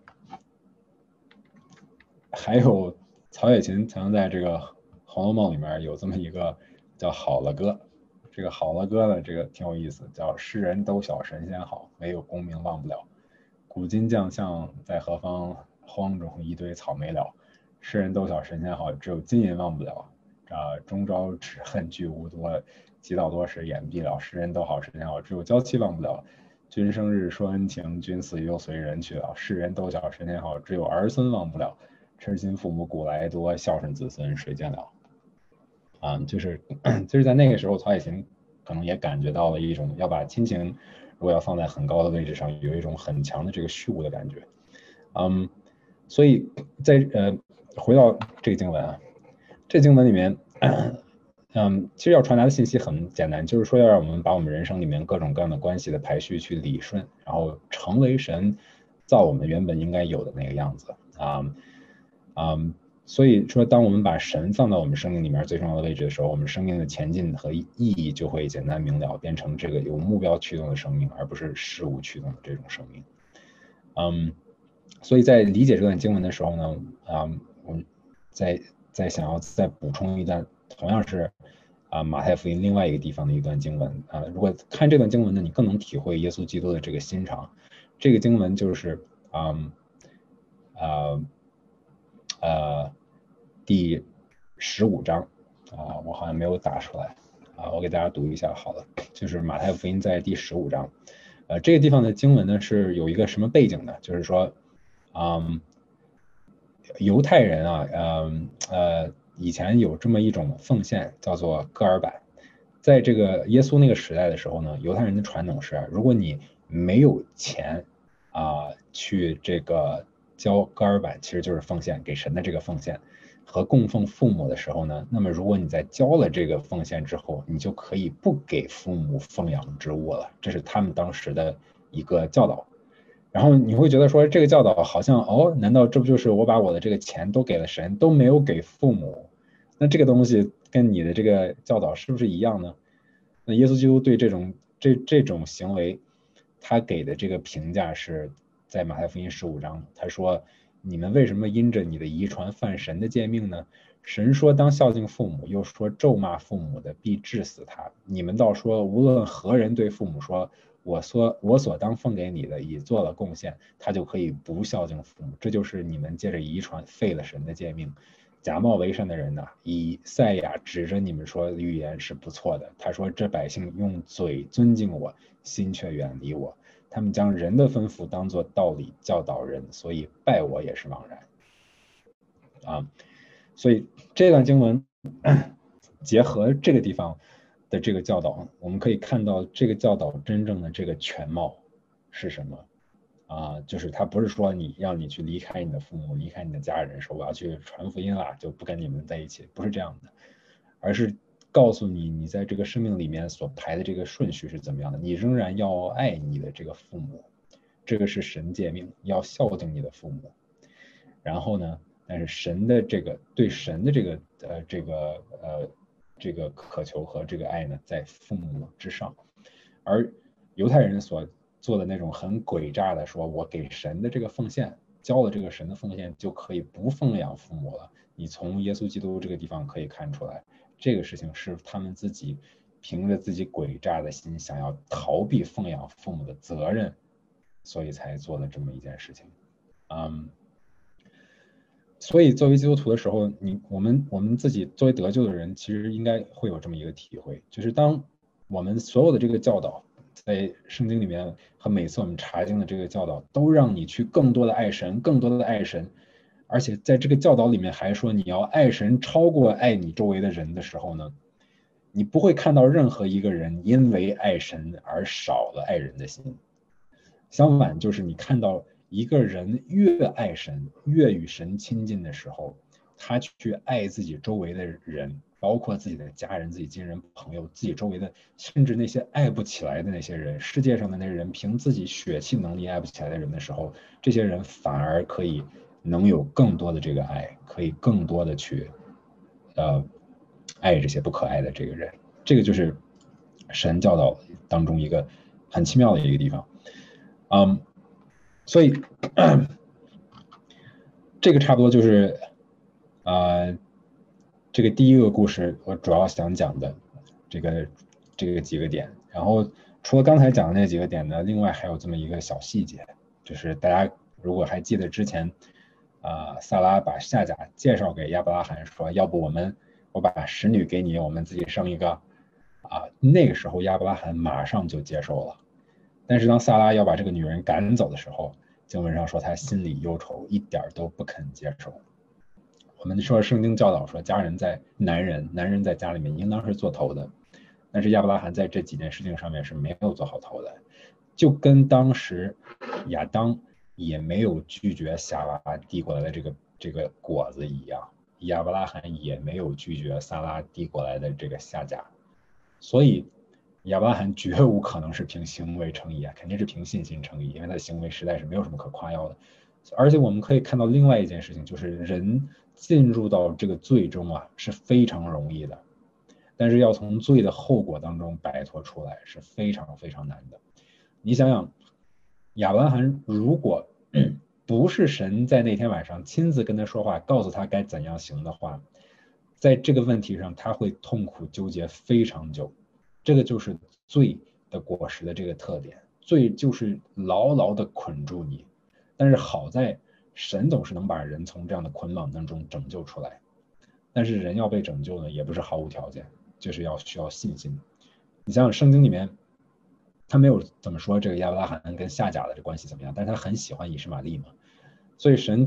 还有曹雪芹曾在这个《红楼梦》里面有这么一个叫好了歌，这个好了歌呢，这个挺有意思，叫世人都晓神仙好，唯有功名忘不了。古今将相在何方，荒冢一堆草没了。世人都晓神仙好，只有金银忘不了。啊，终朝只恨聚无多，积到多时眼闭了。世人都好神仙好，只有娇妻忘不了。君生日说恩情，君死又随人去了。世人都晓神仙好，只有儿孙忘不了。痴心父母古来多，孝顺子孙谁见了？啊，就是就是在那个时候，曹雪芹可能也感觉到了一种要把亲情如果要放在很高的位置上，有一种很强的这个虚无的感觉。嗯，所以在呃回到这个经文啊，这经文里面，嗯，其实要传达的信息很简单，就是说要让我们把我们人生里面各种各样的关系的排序去理顺，然后成为神造我们原本应该有的那个样子啊。嗯，所以说，当我们把神放到我们生命里面最重要的位置的时候，我们生命的前进和意义就会简单明了，变成这个有目标驱动的生命，而不是事物驱动的这种生命。嗯，所以在理解这段经文的时候呢，啊，我在在想要再补充一段，同样是啊马太福音另外一个地方的一段经文啊。如果看这段经文呢，你更能体会耶稣基督的这个心肠。这个经文就是啊啊。呃，第十五章啊，我好像没有打出来啊，我给大家读一下好了，就是马太福音在第十五章，呃，这个地方的经文呢是有一个什么背景呢？就是说，嗯， 犹太人啊，呃呃，以前有这么一种奉献叫做割耳板。在这个耶稣那个时代的时候呢，犹太人的传统是，如果你没有钱啊、呃，去这个交割耳板，其实就是奉献给神的这个奉献和供奉父母的时候呢，那么如果你在交了这个奉献之后，你就可以不给父母奉养之物了，这是他们当时的一个教导。然后你会觉得说，这个教导好像哦，难道这不就是我把我的这个钱都给了神，都没有给父母？那这个东西跟你的这个教导是不是一样呢？那耶稣基督对这种这这种行为，他给的这个评价是在马太福音十五章，他说：你们为什么因着你的遗传犯神的诫命呢？神说当孝敬父母，又说咒骂父母的必治死他。你们倒说，无论何人对父母说，我所我所当奉给你的已做了贡献，他就可以不孝敬父母。这就是你们借着遗传废了神的诫命。假冒为善的人呢、啊，以赛亚指着你们说预言是不错的。他说：这百姓用嘴尊敬我，心却远离我。他们将人的吩咐当作道理教导人，所以拜我也是枉然。啊，所以这段经文结合这个地方的这个教导，我们可以看到这个教导真正的这个全貌是什么啊？就是他不是说你让你去离开你的父母，离开你的家人，说我要去传福音啦，就不跟你们在一起，不是这样的，而是告诉你你在这个生命里面所排的这个顺序是怎么样的，你仍然要爱你的这个父母，这个是神诫命，要孝敬你的父母。然后呢，但是神的这个对神的这个呃这个呃这个渴求和这个爱呢，在父母之上。而犹太人所做的那种很诡诈的说，我给神的这个奉献，交了这个神的奉献就可以不奉养父母了。你从耶稣基督这个地方可以看出来，这个事情是他们自己凭着自己诡诈的心，想要逃避奉养父母的责任，所以才做了这么一件事情。嗯。所以作为基督徒的时候，你我们我们自己作为得救的人，其实应该会有这么一个体会，就是当我们所有的这个教导在圣经里面和每次我们查经的这个教导，都让你去更多的爱神，更多的爱神，而且在这个教导里面还说你要爱神超过爱你周围的人的时候呢，你不会看到任何一个人因为爱神而少了爱人的心，相反就是你看到一个人越爱神，越与神亲近的时候，他去爱自己周围的人，包括自己的家人、自己亲人、朋友、自己周围的，甚至那些爱不起来的那些人，世界上的那些人，凭自己血气能力爱不起来的人的时候，这些人反而可以能有更多的这个爱，可以更多的去呃爱这些不可爱的这个人。这个就是神教导当中一个很奇妙的一个地方。嗯，所以这个差不多就是呃这个第一个故事我主要想讲的这个这个几个点。然后除了刚才讲的那几个点呢，另外还有这么一个小细节，就是大家如果还记得之前啊、呃、萨拉把夏甲介绍给亚伯拉罕说，要不我们我把使女给你，我们自己生一个啊，那个时候亚伯拉罕马上就接受了。但是当萨拉要把这个女人赶走的时候，经文上说他心里忧愁，一点都不肯接受。我们说圣经教导说，家人在男人，男人在家里面应当是做头的，但是亚伯拉罕在这几件事情上面是没有做好头的，就跟当时亚当也没有拒绝夏娃递过来的这个这个果子一样，亚伯拉罕也没有拒绝撒拉递过来的这个夏甲，所以亚伯拉罕绝无可能是凭行为称义啊，肯定是凭信心称义，因为他的行为实在是没有什么可夸耀的。而且我们可以看到另外一件事情，就是人进入到这个罪中啊是非常容易的，但是要从罪的后果当中摆脱出来是非常非常难的。你想想，亚伯拉罕如果不是神在那天晚上亲自跟他说话，告诉他该怎样行的话，在这个问题上他会痛苦纠结非常久。这个就是罪的果实的这个特点，罪就是牢牢的捆住你，但是好在神总是能把人从这样的捆绑当中拯救出来。但是人要被拯救呢，也不是毫无条件，就是要需要信心。你想想圣经里面他没有怎么说这个亚伯拉罕跟夏甲的这关系怎么样，但是他很喜欢以实玛利嘛，所以神给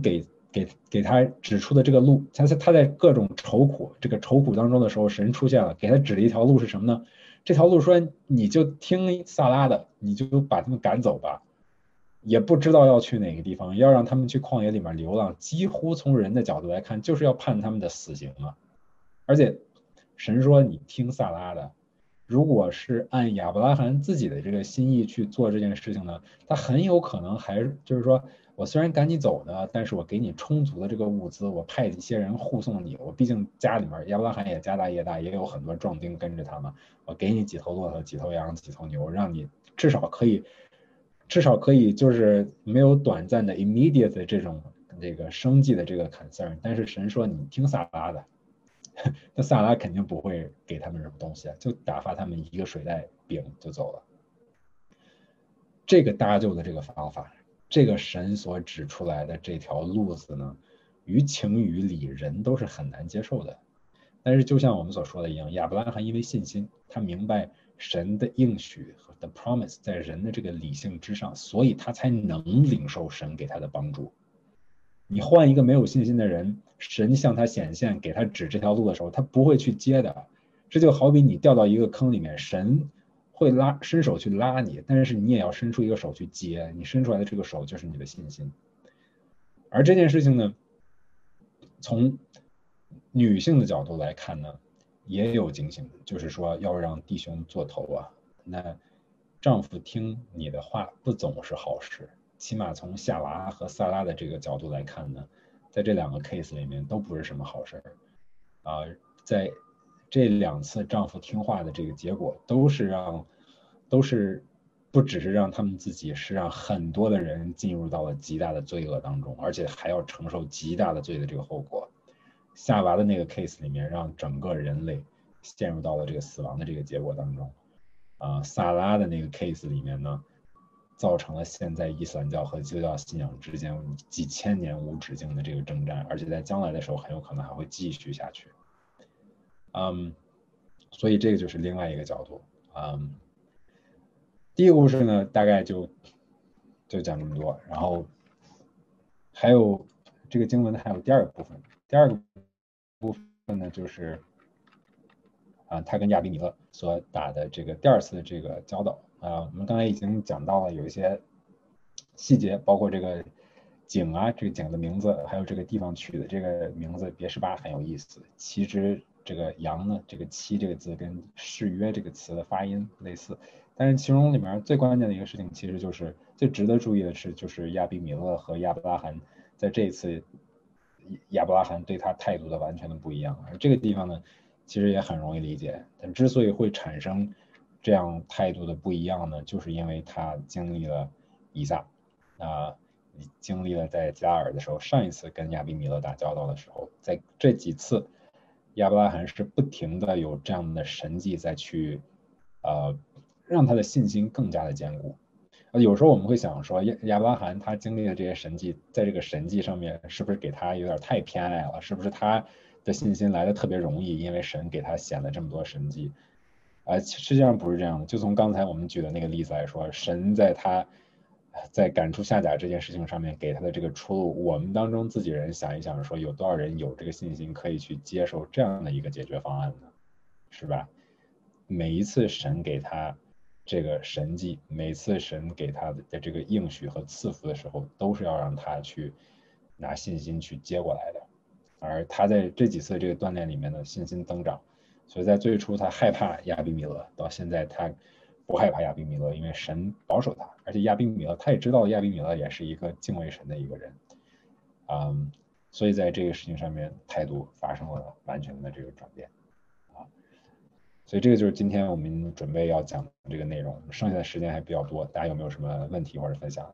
给给他指出的这个路，他他在各种愁苦这个愁苦当中的时候，神出现了，给他指了一条路是什么呢？这条路说你就听萨拉的，你就把他们赶走吧，也不知道要去哪个地方，要让他们去旷野里面流浪，几乎从人的角度来看，就是要判他们的死刑啊。而且神说你听萨拉的，如果是按亚伯拉罕自己的这个心意去做这件事情呢，他很有可能还是就是说我虽然赶你走呢，但是我给你充足的这个物资，我派一些人护送你，我毕竟家里面亚伯拉罕也家大业大，也有很多壮丁跟着他们，我给你几头骆驼、几头羊、几头牛，让你至少可以至少可以就是没有短暂的 immediate 的这种这个生计的这个 concern， 但是神说你听萨拉的，那萨拉肯定不会给他们什么东西啊，就打发他们一个水带饼就走了。这个搭救的这个方法，这个神所指出来的这条路子呢，于情于理人都是很难接受的。但是就像我们所说的一样，亚伯拉罕因为信心，他明白神的应许和 the promise 在人的这个理性之上，所以他才能领受神给他的帮助。你换一个没有信心的人，神向他显现，给他指这条路的时候，他不会去接的。这就好比你掉到一个坑里面，神会拉伸手去拉你，但是你也要伸出一个手去接，你伸出来的这个手就是你的信心。而这件事情呢，从女性的角度来看呢，也有警醒，就是说要让弟兄做头啊。那丈夫听你的话不总是好事，起码从夏娃和萨拉的这个角度来看呢，在这两个 case 里面都不是什么好事啊、呃。在这两次丈夫听话的这个结果，都是让都是不只是让他们自己，是让很多的人进入到了极大的罪恶当中，而且还要承受极大的罪的这个后果。夏娃的那个 case 里面，让整个人类陷入到了这个死亡的这个结果当中。啊、呃，萨拉的那个 case 里面呢，造成了现在伊斯兰教和基督教信仰之间几千年无止境的这个征战，而且在将来的时候很有可能还会继续下去。嗯，所以这个就是另外一个角度。嗯，第一个故事呢，大概就就讲这么多，然后还有这个经文还有第二个部分，第二个部分呢就是啊，他跟亚比米勒所打的这个第二次的这个交道啊，我们刚才已经讲到了有一些细节，包括这个井啊，这个井的名字，还有这个地方取的这个名字别是巴很有意思。其实这个羊呢，这个七这个字跟誓约这个词的发音类似，但是其中里面最关键的一个事情，其实就是最值得注意的是，就是亚比米勒和亚伯拉罕在这一次亚伯拉罕对他态度的完全的不一样，而这个地方呢，其实也很容易理解。但之所以会产生这样态度的不一样呢，就是因为他经历了以撒啊、呃，经历了在加尔的时候，上一次跟亚比米勒打交道的时候，在这几次亚伯拉罕是不停的有这样的神迹再去呃让他的信心更加的坚固。有时候我们会想说，亚亚伯拉罕他经历的这些神迹，在这个神迹上面是不是给他有点太偏爱了？是不是他的信心来的特别容易，因为神给他显了这么多神迹？啊、呃，实际上不是这样的。就从刚才我们举的那个例子来说，神在他在赶出夏甲这件事情上面给他的这个出路，我们当中自己人想一想，说有多少人有这个信心可以去接受这样的一个解决方案呢？是吧？每一次神给他这个神迹，每次神给他的这个应许和赐福的时候，都是要让他去拿信心去接过来的。而他在这几次这个锻炼里面的信心增长，所以在最初他害怕亚比米勒，到现在他不害怕亚比米勒，因为神保守他，而且亚比米勒他也知道亚比米勒也是一个敬畏神的一个人，嗯，所以在这个事情上面态度发生了完全的这个转变。所以这个就是今天我们准备要讲的这个内容，剩下的时间还比较多，大家有没有什么问题或者分享？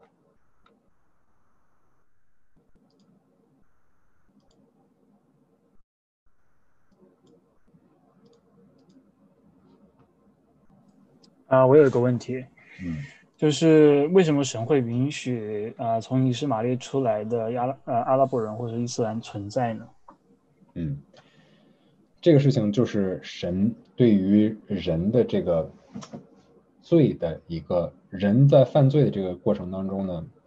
啊、我有一个问题， 嗯， 就是为什么神会允许啊、呃从以斯玛利出来的亚拉呃阿拉伯人或者伊斯兰存在呢？ 嗯，这个事情就是神对于人的这个罪的一个人在犯罪的这个过程当中呢，呃，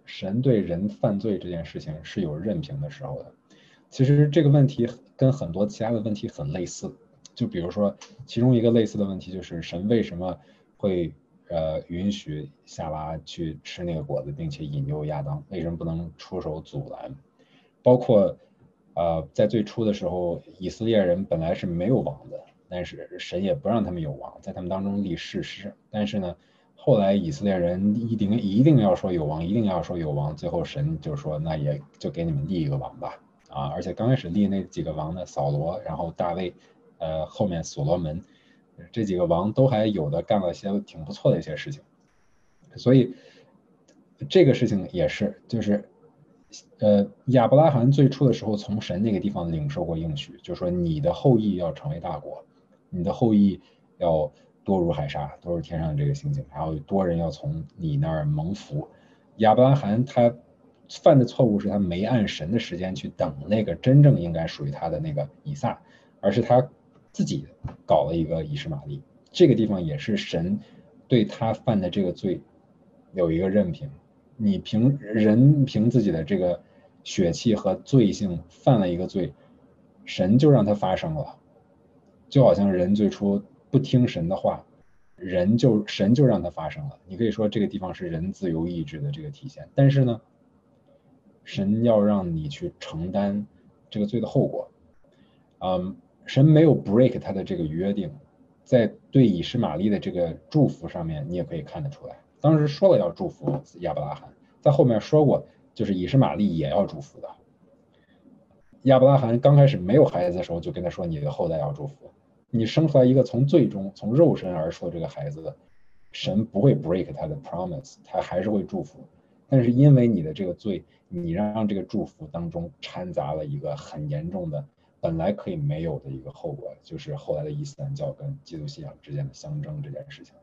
神对人犯罪这件事情是有任凭的时候的。其实这个问题跟很多其他的问题很类似，就比如说其中一个类似的问题就是神为什么会呃允许夏娃去吃那个果子，并且引诱亚当，为什么不能出手阻拦？包括呃在最初的时候，以色列人本来是没有王的，但是神也不让他们有王，在他们当中立誓师。但是呢，后来以色列人一定一定要说有王，一定要说有王，最后神就说那也就给你们立一个王吧。啊，而且刚开始立那几个王呢，扫罗，然后大卫，呃，后面所罗门，这几个王都还有的干了些挺不错的一些事情，所以这个事情也是，就是呃，亚伯拉罕最初的时候从神那个地方领受过应许，就说你的后裔要成为大国，你的后裔要多如海沙，多如天上的这个星星，然后多人要从你那儿蒙福。亚伯拉罕他犯的错误是他没按神的时间去等那个真正应该属于他的那个以撒，而是他自己搞了一个以实玛利。这个地方也是神对他犯的这个罪有一个任凭。你凭人凭自己的这个血气和罪性犯了一个罪，神就让它发生了，就好像人最初不听神的话，人就神就让它发生了。你可以说这个地方是人自由意志的这个体现，但是呢，神要让你去承担这个罪的后果。嗯，神没有 break 他的这个约定，在对以实玛利的这个祝福上面，你也可以看得出来。当时说了要祝福亚伯拉罕，在后面说过，就是以实玛利也要祝福的。亚伯拉罕刚开始没有孩子的时候，就跟他说你的后代要祝福。你生出来一个从最终从肉身而出的这个孩子，神不会 break 他的 promise， 他还是会祝福。但是因为你的这个罪，你让这个祝福当中掺杂了一个很严重的本来可以没有的一个后果，就是后来的伊斯兰教跟基督信仰之间的相争这件事情。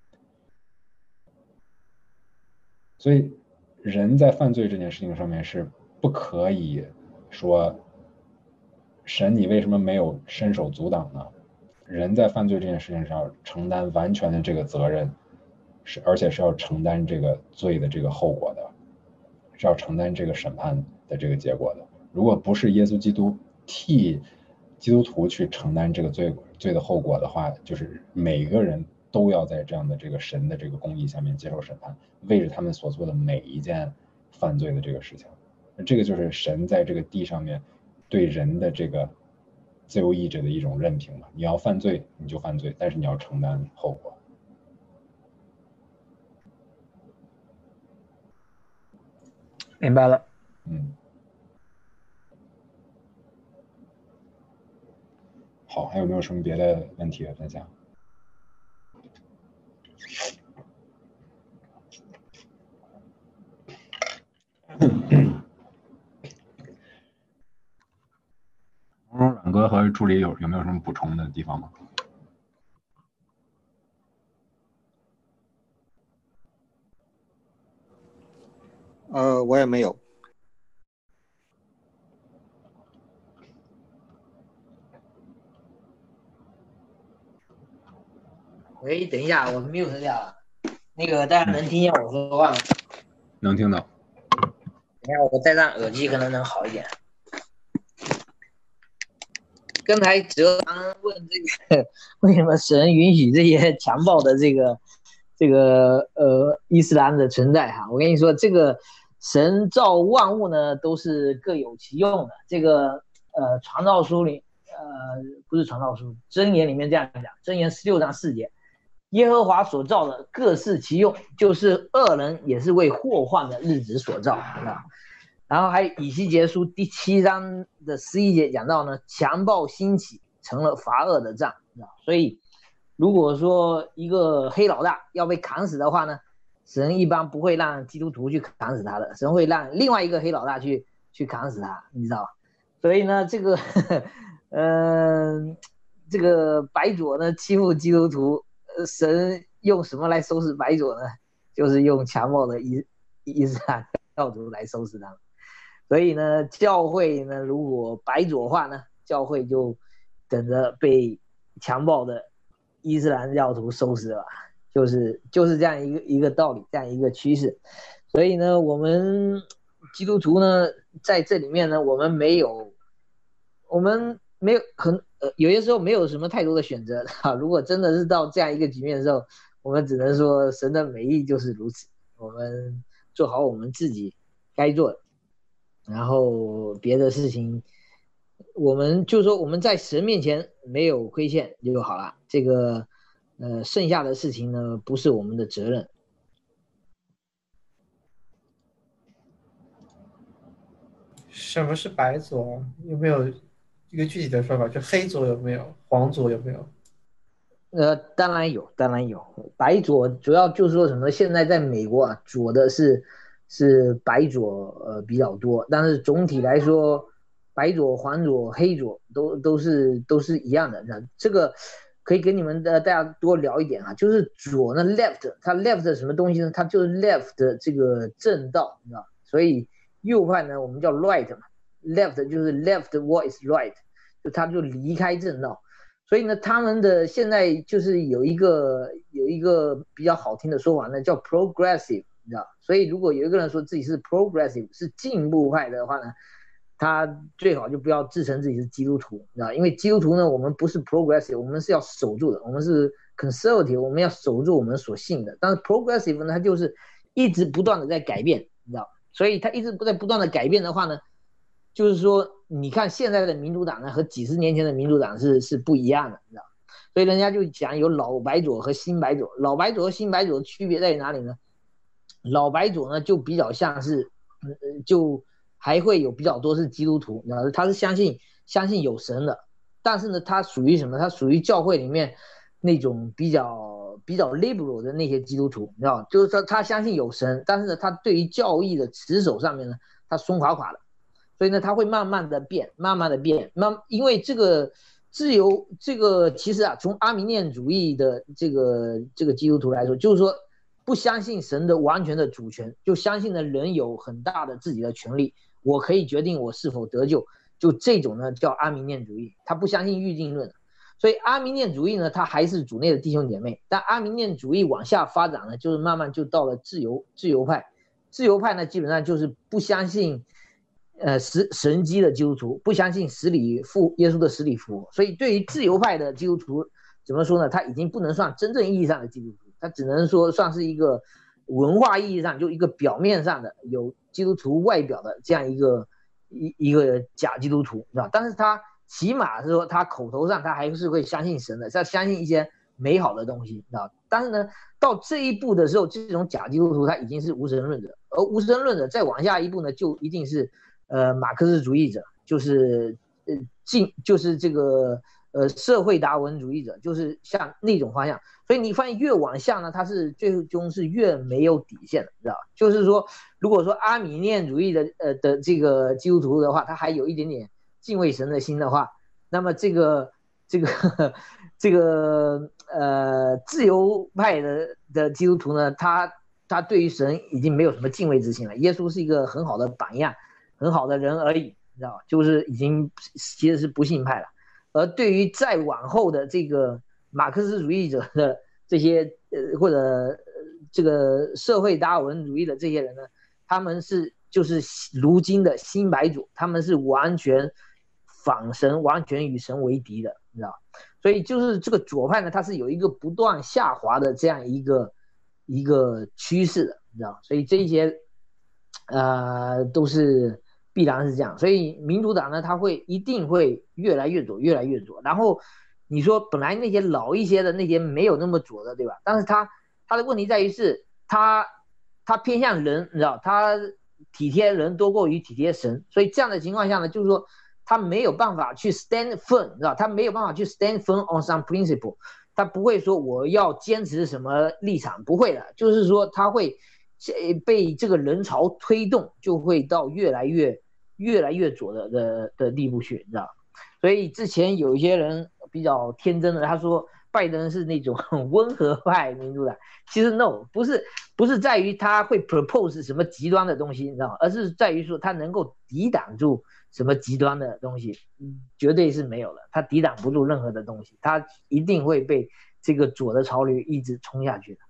所以人在犯罪这件事情上面是不可以说神你为什么没有伸手阻挡呢？人在犯罪这件事情上承担完全的这个责任，是而且是要承担这个罪的这个后果的，是要承担这个审判的这个结果的。如果不是耶稣基督替基督徒去承担这个罪罪的后果的话，就是每个人都要在这样的这个神的这个公义下面接受审判，为着他们所做的每一件犯罪的这个事情。这个就是神在这个地上面对人的这个自由意志的一种任凭嘛。你要犯罪你就犯罪，但是你要承担后果。 明白了。 嗯。好，还有没有什么别的问题分享？阮哥和助理有有没有什么补充的地方吗？ 呃，我也没有。 喂，等一下，我 mute 掉了。那个大家能听见我说话吗？ 能听到。 等一下，我戴上耳机可能能好一点。刚才哲刚问这个为什么神允许这些强暴的这个这个呃伊斯兰的存在哈？我跟你说，这个神造万物呢都是各有其用的。这个呃传道书里呃不是传道书，箴言里面这样讲，箴言十六章四节。耶和华所造的各适其用，就是恶人也是为祸患的日子所造。然后还有以西结书第七章的十一节讲到呢，强暴兴起成了罚恶的杖。所以如果说一个黑老大要被砍死的话呢，神一般不会让基督徒去砍死他的，神会让另外一个黑老大去去砍死他，你知道吧？所以呢，这个嗯、呃，这个白左呢欺负基督徒，神用什么来收拾白左呢？就是用强暴的伊伊斯兰教徒来收拾他们。所以呢，教会呢如果白左化呢，教会就等着被强暴的伊斯兰教徒收拾了，就是就是这样一个一个道理，这样一个趋势。 所以呢，我们基督徒呢，在这里面呢，我们没有，我们没有很呃，有些时候没有什么太多的选择啊。如果真的是到这样一个局面的时候，我们只能说神的美意就是如此。我们做好我们自己该做的，然后别的事情，我们就说我们在神面前没有亏欠就好了。这个呃，剩下的事情呢，不是我们的责任。 什么是白左？有没有一个具体的说法？就黑左有没有？黄左有没有？ 呃，当然有，当然有。白左主要就是说什么？现在在美国啊，左的是是白左呃比较多，但是总体来说，白左、黄左、黑左都都是都是一样的。那这个可以跟你们的大家多聊一点啊，就是左呢 left， 它 left 什么东西呢？它就是 left 的这个正道，你知道？所以右派呢，我们叫 right 嘛 ，left 就是 left what is right， 就它就离开正道。所以呢，他们的现在就是有一个有一个比较好听的说法呢，叫 progressive， 你知道？所以如果有一个人说自己是 progressive， 是进步派的话呢，他最好就不要自称自己是基督徒，你知道？因为基督徒呢，我们不是 progressive， 我们是要守住的，我们是 conservative， 我们要守住我们所信的。但是 progressive 呢，它就是一直不断的在改变，你知道？所以它一直不在不断的改变的话呢，就是说，你看现在的民主党呢和几十年前的民主党是是不一样的，你知道？所以人家就讲有老白左和新白左。老白左和新白左的区别在于哪里呢？老白左呢就比较像是，呃，就还会有比较多是基督徒，你知道？他是相信相信有神的，但是呢，他属于什么？他属于教会里面那种比较比较 liberal 的那些基督徒，你知道？就是说他相信有神，但是呢，他对于教义的持守上面呢，他松垮垮的。所以呢，它会慢慢的变，慢慢的变。那因为这个自由，这个其实啊，从阿明念主义的这个这个基督徒来说，就是说不相信神的完全的主权，就相信呢人有很大的自己的权利，我可以决定我是否得救。就这种呢叫阿明念主义，他不相信预定论。所以阿明念主义呢，他还是主内的弟兄姐妹，但阿明念主义往下发展呢，就是慢慢就到了自由自由派。自由派呢，基本上就是不相信。呃，神神迹的基督徒不相信死里复耶稣的死里复活，所以对于自由派的基督徒怎么说呢？他已经不能算真正意义上的基督徒，他只能说算是一个文化意义上就一个表面上的有基督徒外表的这样一个一一个假基督徒，是吧？但是他起码是说他口头上他还是会相信神的，他相信一些美好的东西，知道？但是呢，到这一步的时候，这种假基督徒他已经是无神论者，而无神论者再往下一步呢，就一定是。呃，马克思主义者就是呃进就是这个呃社会达尔文主义者，就是像那种方向。所以你发现越往下呢，它是最终是越没有底线的，知道吧？就是说，如果说阿米念主义的呃的这个基督徒的话，他还有一点点敬畏神的心的话，那么这个这个呵呵这个呃自由派的的基督徒呢，他他对于神已经没有什么敬畏之心了。耶稣是一个很好的榜样。很好的人而已，你知道吧？就是已经其实是不信派了。而对于再往后的这个马克思主义者的这些呃或者这个社会达尔文主义的这些人呢，他们是就是如今的新白左，他们是完全仿神，完全与神为敌的，你知道吧？所以就是这个左派呢，它是有一个不断下滑的这样一个一个趋势的，你知道吧？所以这些呃都是。必然是这样，所以民主党呢，他会一定会越来越左，越来越左。然后你说本来那些老一些的那些没有那么左的，对吧？但是他他的问题在于是他他偏向人，你知道，他体贴人多过于体贴神，所以这样的情况下呢，就是说他没有办法去 stand firm， 你知道，他没有办法去 stand firm on some principle， 他不会说我要坚持什么立场，不会的，就是说他会被这个人潮推动，就会到越来越。越来越左的的的地步去，你知道？所以之前有一些人比较天真的，他说拜登是那种很温和派民主党，其实 no， 不是不是在于他会 propose 什么极端的东西，你知道，而是在于说他能够抵挡住什么极端的东西，绝对是没有的，他抵挡不住任何的东西，他一定会被这个左的潮流一直冲下去的。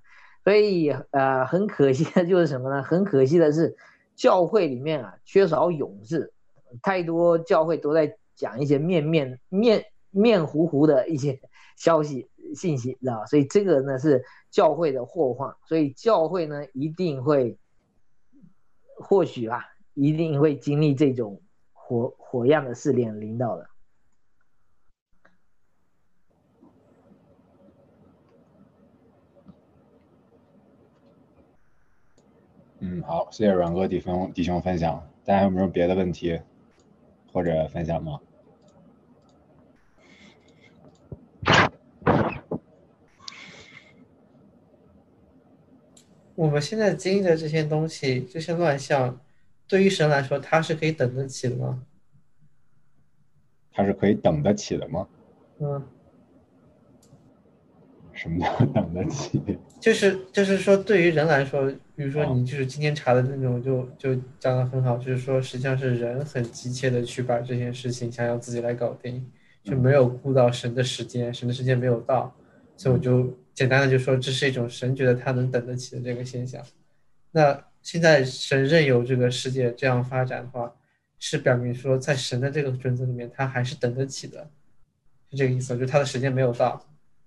所以呃，很可惜的就是什么呢？很可惜的是，教会里面啊缺少勇士，太多教会都在讲一些面面面面糊糊的一些消息信息，知道吧？所以这个呢是教会的祸患，所以教会呢一定会，或许啊，一定会经历这种火火样的试炼领导的。 嗯，好，谢谢阮哥弟兄弟兄分享，大家有没有别的问题或者分享吗？ 我们现在经历的这些东西，这些乱象，对于神来说，他是可以等得起的吗？ 他是可以等得起的吗？ 嗯， 什么叫等得起？ 就是就是说，对于人来说，比如说哦你就是今天查的那种就，就讲得很好，就是说，实际上是人很急切的去把这件事情想要自己来搞定，就没有顾到神的时间，神的时间没有到，所以我就简单的就说，这是一种神觉得他能等得起的这个现象。那现在神任由这个世界这样发展的话，是表明说，在神的这个准则里面，他还是等得起的，是这个意思，就他的时间没有到。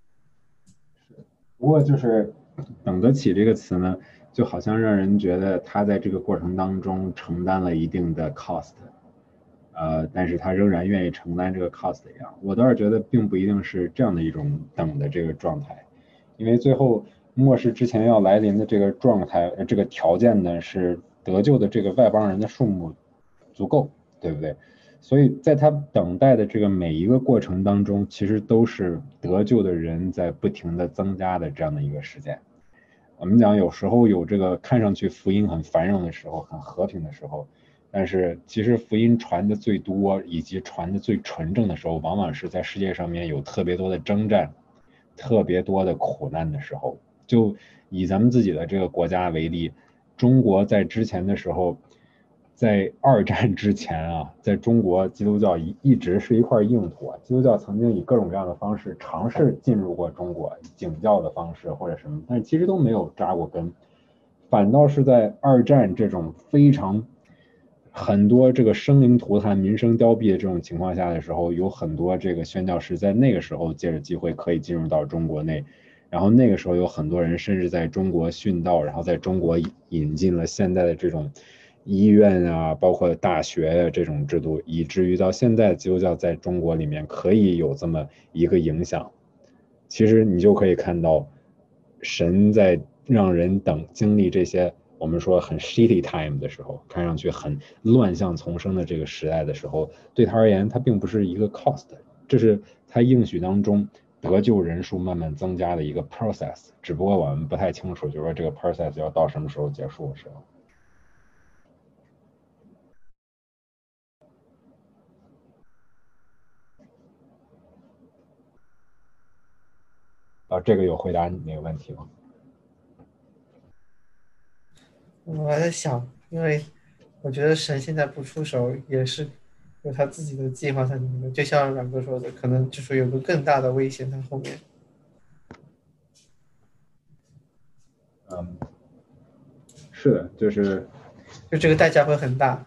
不过就是等得起这个词呢，就好像让人觉得他在这个过程当中承担了一定的 cost， 呃，但是他仍然愿意承担这个 cost 一样。我倒是觉得并不一定是这样的一种等的这个状态，因为最后末世之前要来临的这个状态，这个条件呢是得救的这个外邦人的数目足够，对不对？所以在他等待的这个每一个过程当中，其实都是得救的人在不停的增加的这样的一个时间。我们讲有时候有这个看上去福音很繁荣的时候，很和平的时候，但是其实福音传的最多以及传的最纯正的时候，往往是在世界上面有特别多的征战，特别多的苦难的时候。就以咱们自己的这个国家为例，中国在之前的时候，在二战之前啊，在中国基督教一一直是一块硬土啊。基督教曾经以各种各样的方式尝试进入过中国，景教的方式或者什么，但是其实都没有扎过根。反倒是在二战这种非常很多这个生灵涂炭、民生凋敝的这种情况下的时候，有很多这个宣教士在那个时候借着机会可以进入到中国内，然后那个时候有很多人甚至在中国殉道，然后在中国引进了现在的这种医院啊，包括大学啊这种制度，以至于到现在基督教在中国里面可以有这么一个影响。其实你就可以看到，神在让人等经历这些我们说很 shitty time 的时候，看上去很乱象丛生的这个时代的时候，对他而言，它并不是一个 cost， 这是他应许当中得救人数慢慢增加的一个 process， 只不过我们不太清楚，就是说这个 process 要到什么时候结束的时候。啊，这个有回答你那个问题吗？ 我还在想，因为我觉得神现在不出手，也是有他自己的计划在里面的。就像阮哥说的，可能就是有个更大的危险在后面。 嗯，是的，就是就这个代价会很大。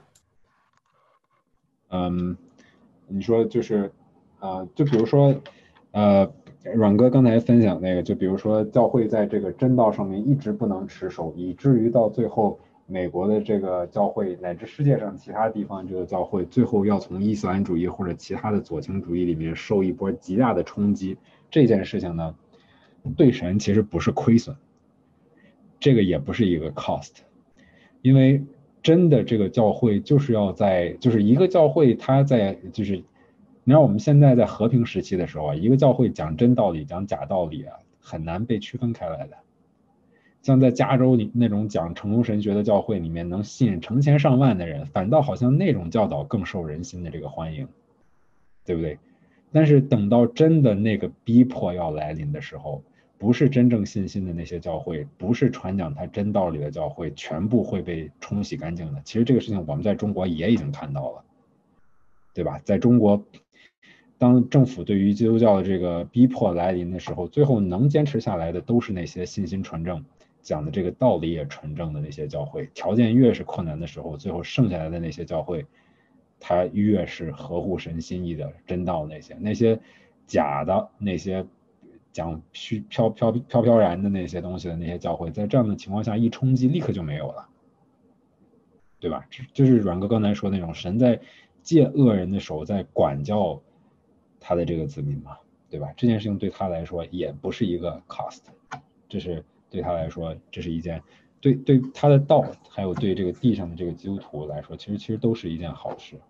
嗯，你说就是啊、呃，就比如说呃。阮哥刚才分享那个，就比如说教会在这个真道上面一直不能持守，以至于到最后美国的这个教会乃至世界上其他地方这个教会最后要从伊斯兰主义或者其他的左倾主义里面受一波极大的冲击，这件事情呢对神其实不是亏损，这个也不是一个 cost， 因为真的这个教会就是要在就是一个教会它在就是你知道我们现在在和平时期的时候啊，一个教会讲真道理讲假道理啊，很难被区分开来的。像在加州里那种讲成功神学的教会里面，能吸引成千上万的人，反倒好像那种教导更受人心的这个欢迎，对不对？但是等到真的那个逼迫要来临的时候，不是真正信心的那些教会，不是传讲他真道理的教会，全部会被冲洗干净的。其实这个事情我们在中国也已经看到了，对吧？在中国，当政府对于基督教的这个逼迫来临的时候，最后能坚持下来的都是那些信心纯正、 讲的这个道理也纯正的那些教会，条件越是困难的时候，最后剩下来的那些教会，它越是合乎神心意的真道。那些那些假的那些讲虚飘飘飘飘然的那些东西的那些教会，在这样的情况下一冲击立刻就没有了，对吧？就是阮哥刚才说那种神在借恶人的手在管教他的这个子民嘛，对吧？这件事情对他来说也不是一个 cost， 这是对他来说，这是一件对对他的道，还有对这个地上的这个基督徒来说，其实其实都是一件好事。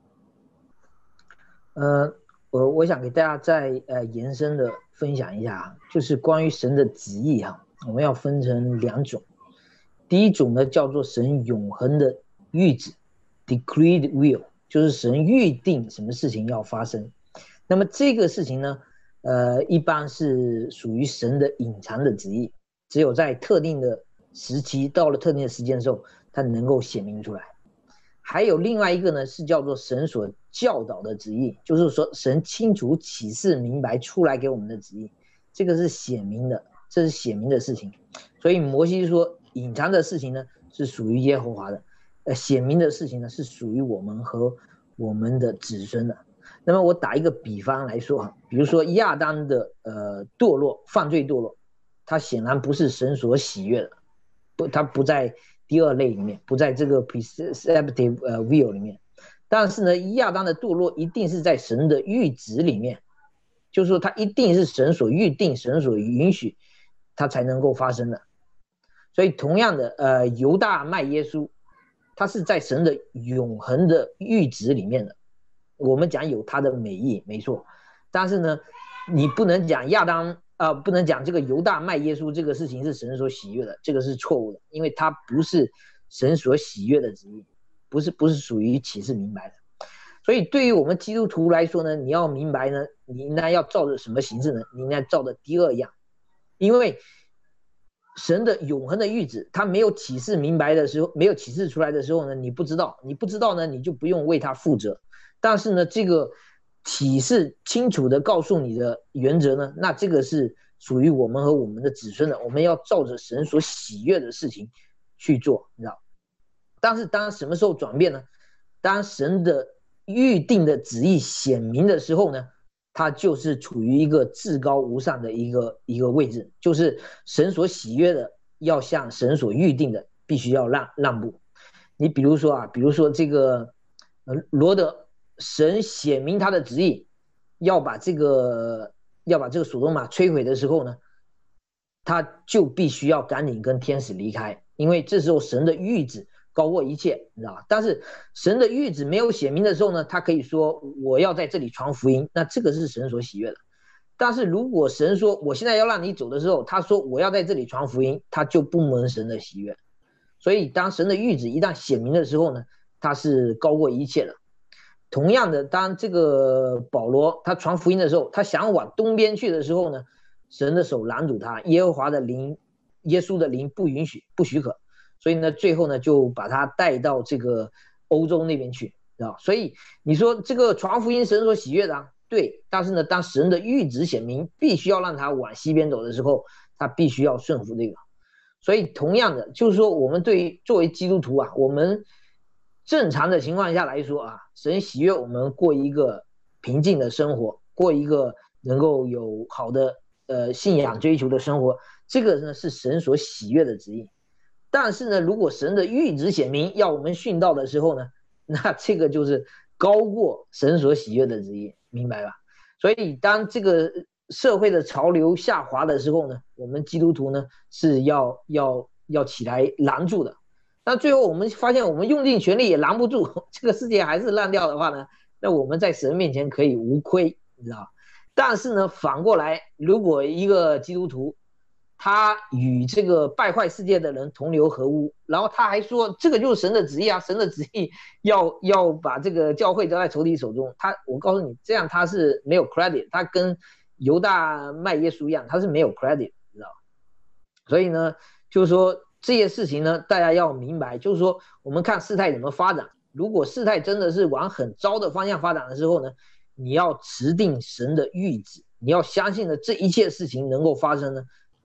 呃，我我想给大家再呃延伸的分享一下，就是关于神的旨意哈，我们要分成两种。第一种呢叫做神永恒的预旨 ，decreed will， 就是神预定什么事情要发生。那么这个事情呢，呃，一般是属于神的隐藏的旨意，只有在特定的时期，到了特定的时间的时候，它能够显明出来。还有另外一个呢，是叫做神所教导的旨意，就是说神清楚启示明白出来给我们的旨意，这个是显明的，这是显明的事情。所以摩西说，隐藏的事情呢是属于耶和华的，呃，显明的事情呢是属于我们和我们的子孙的。那么我打一个比方来说，比如说亚当的呃堕落，犯罪堕落，他显然不是神所喜悦的，不，他不在第二类里面，不在这个 preceptive will 里面。但是呢，亚当的堕落一定是在神的预旨里面，就是说他一定是神所预定、神所允许，他才能够发生的。所以同样的，呃，犹大卖耶稣，他是在神的永恒的预旨里面的。我们讲有他的美意，没错，但是呢，你不能讲亚当啊、呃，不能讲这个犹大卖耶稣这个事情是神所喜悦的，这个是错误的，因为它不是神所喜悦的旨意，不是不是属于启示明白的。所以对于我们基督徒来说呢，你要明白呢，你应该要照着什么形式呢？你应该照着第二样，因为神的永恒的预旨，他没有启示明白的时候，没有启示出来的时候呢，你不知道，你不知道呢，你就不用为他负责。但是呢，这个启示清楚的告诉你的原则呢，那这个是属于我们和我们的子孙的，我们要照着神所喜悦的事情去做，你知道？但是当什么时候转变呢？当神的预定的旨意显明的时候呢，它就是处于一个至高无上的一个一个位置，就是神所喜悦的要向神所预定的必须要让让步。你比如说啊，比如说这个呃罗德。神显明他的旨意，要把这个要把这个所多玛摧毁的时候呢，他就必须要赶紧跟天使离开，因为这时候神的谕旨高过一切，你知道吧？但是神的谕旨没有显明的时候呢，他可以说我要在这里传福音，那这个是神所喜悦的。但是如果神说我现在要让你走的时候，他说我要在这里传福音，他就不蒙神的喜悦。所以当神的谕旨一旦显明的时候呢，他是高过一切的。同样的，当这个保罗他传福音的时候，他想往东边去的时候呢，神的手拦阻他，耶和华的灵，耶稣的灵不允许，不许可，所以呢，最后呢就把他带到这个欧洲那边去，知道？所以你说这个传福音神所喜悦的、啊，对，但是呢，当神的谕旨显明，必须要让他往西边走的时候，他必须要顺服这个。所以同样的，就是说我们对于作为基督徒啊，我们正常的情况下来说啊，神喜悦我们过一个平静的生活，过一个能够有好的呃信仰追求的生活，这个呢是神所喜悦的旨意。但是呢，如果神的谕旨显明要我们殉道的时候呢，那这个就是高过神所喜悦的旨意，明白吧？所以当这个社会的潮流下滑的时候呢，我们基督徒呢是要要要起来拦住的。那最后我们发现我们用尽全力也拦不住，这个世界还是烂掉的话呢，那我们在神面前可以无亏，你知道？但是呢，反过来，如果一个基督徒他与这个败坏世界的人同流合污，然后他还说这个就是神的旨意啊，神的旨意要要把这个教会交在仇敌手中，他我告诉你，这样他是没有 credit， 他跟犹大卖耶稣一样，他是没有 credit， 你知道？所以呢，就是说这些事情呢，大家要明白，就是说我们看事态怎么发展。如果事态真的是往很糟的方向发展的时候呢，你要持定神的谕旨，你要相信的这一切事情能够发生呢，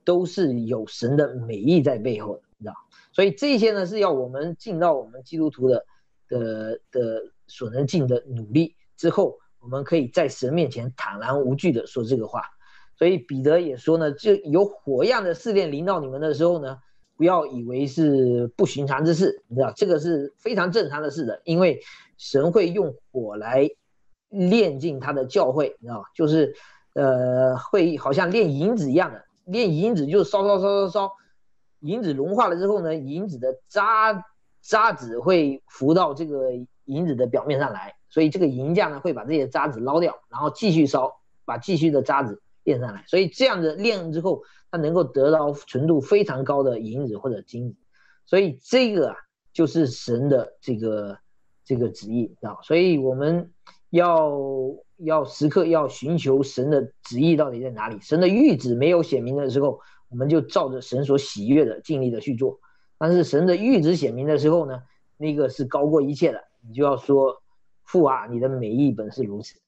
都是有神的美意在背后的，你知道？所以这些呢是要我们尽到我们基督徒的的的所能尽的努力之后，我们可以在神面前坦然无惧的说这个话。所以彼得也说呢，就有火样的试炼临到你们的时候呢，不要以为是不寻常之事，你知道，这个是非常正常的事的，因为神会用火来炼尽他的教会，你知道，就是呃会好像炼银子一样的，炼银子就烧烧烧烧烧，银子融化了之后呢，银子的渣渣子会浮到这个银子的表面上来，所以这个银匠呢会把这些渣子捞掉，然后继续烧，把继续的渣子炼上来，所以这样的炼之后，它能够得到纯度非常高的银子或者金子，所以这个啊就是神的这个这个旨意啊，所以我们要要时刻要寻求神的旨意到底在哪里，神的谕旨没有显明的时候，我们就照着神所喜悦的尽力的去做，但是神的谕旨显明的时候呢，那个是高过一切的，你就要说父啊，你的美意本是如此。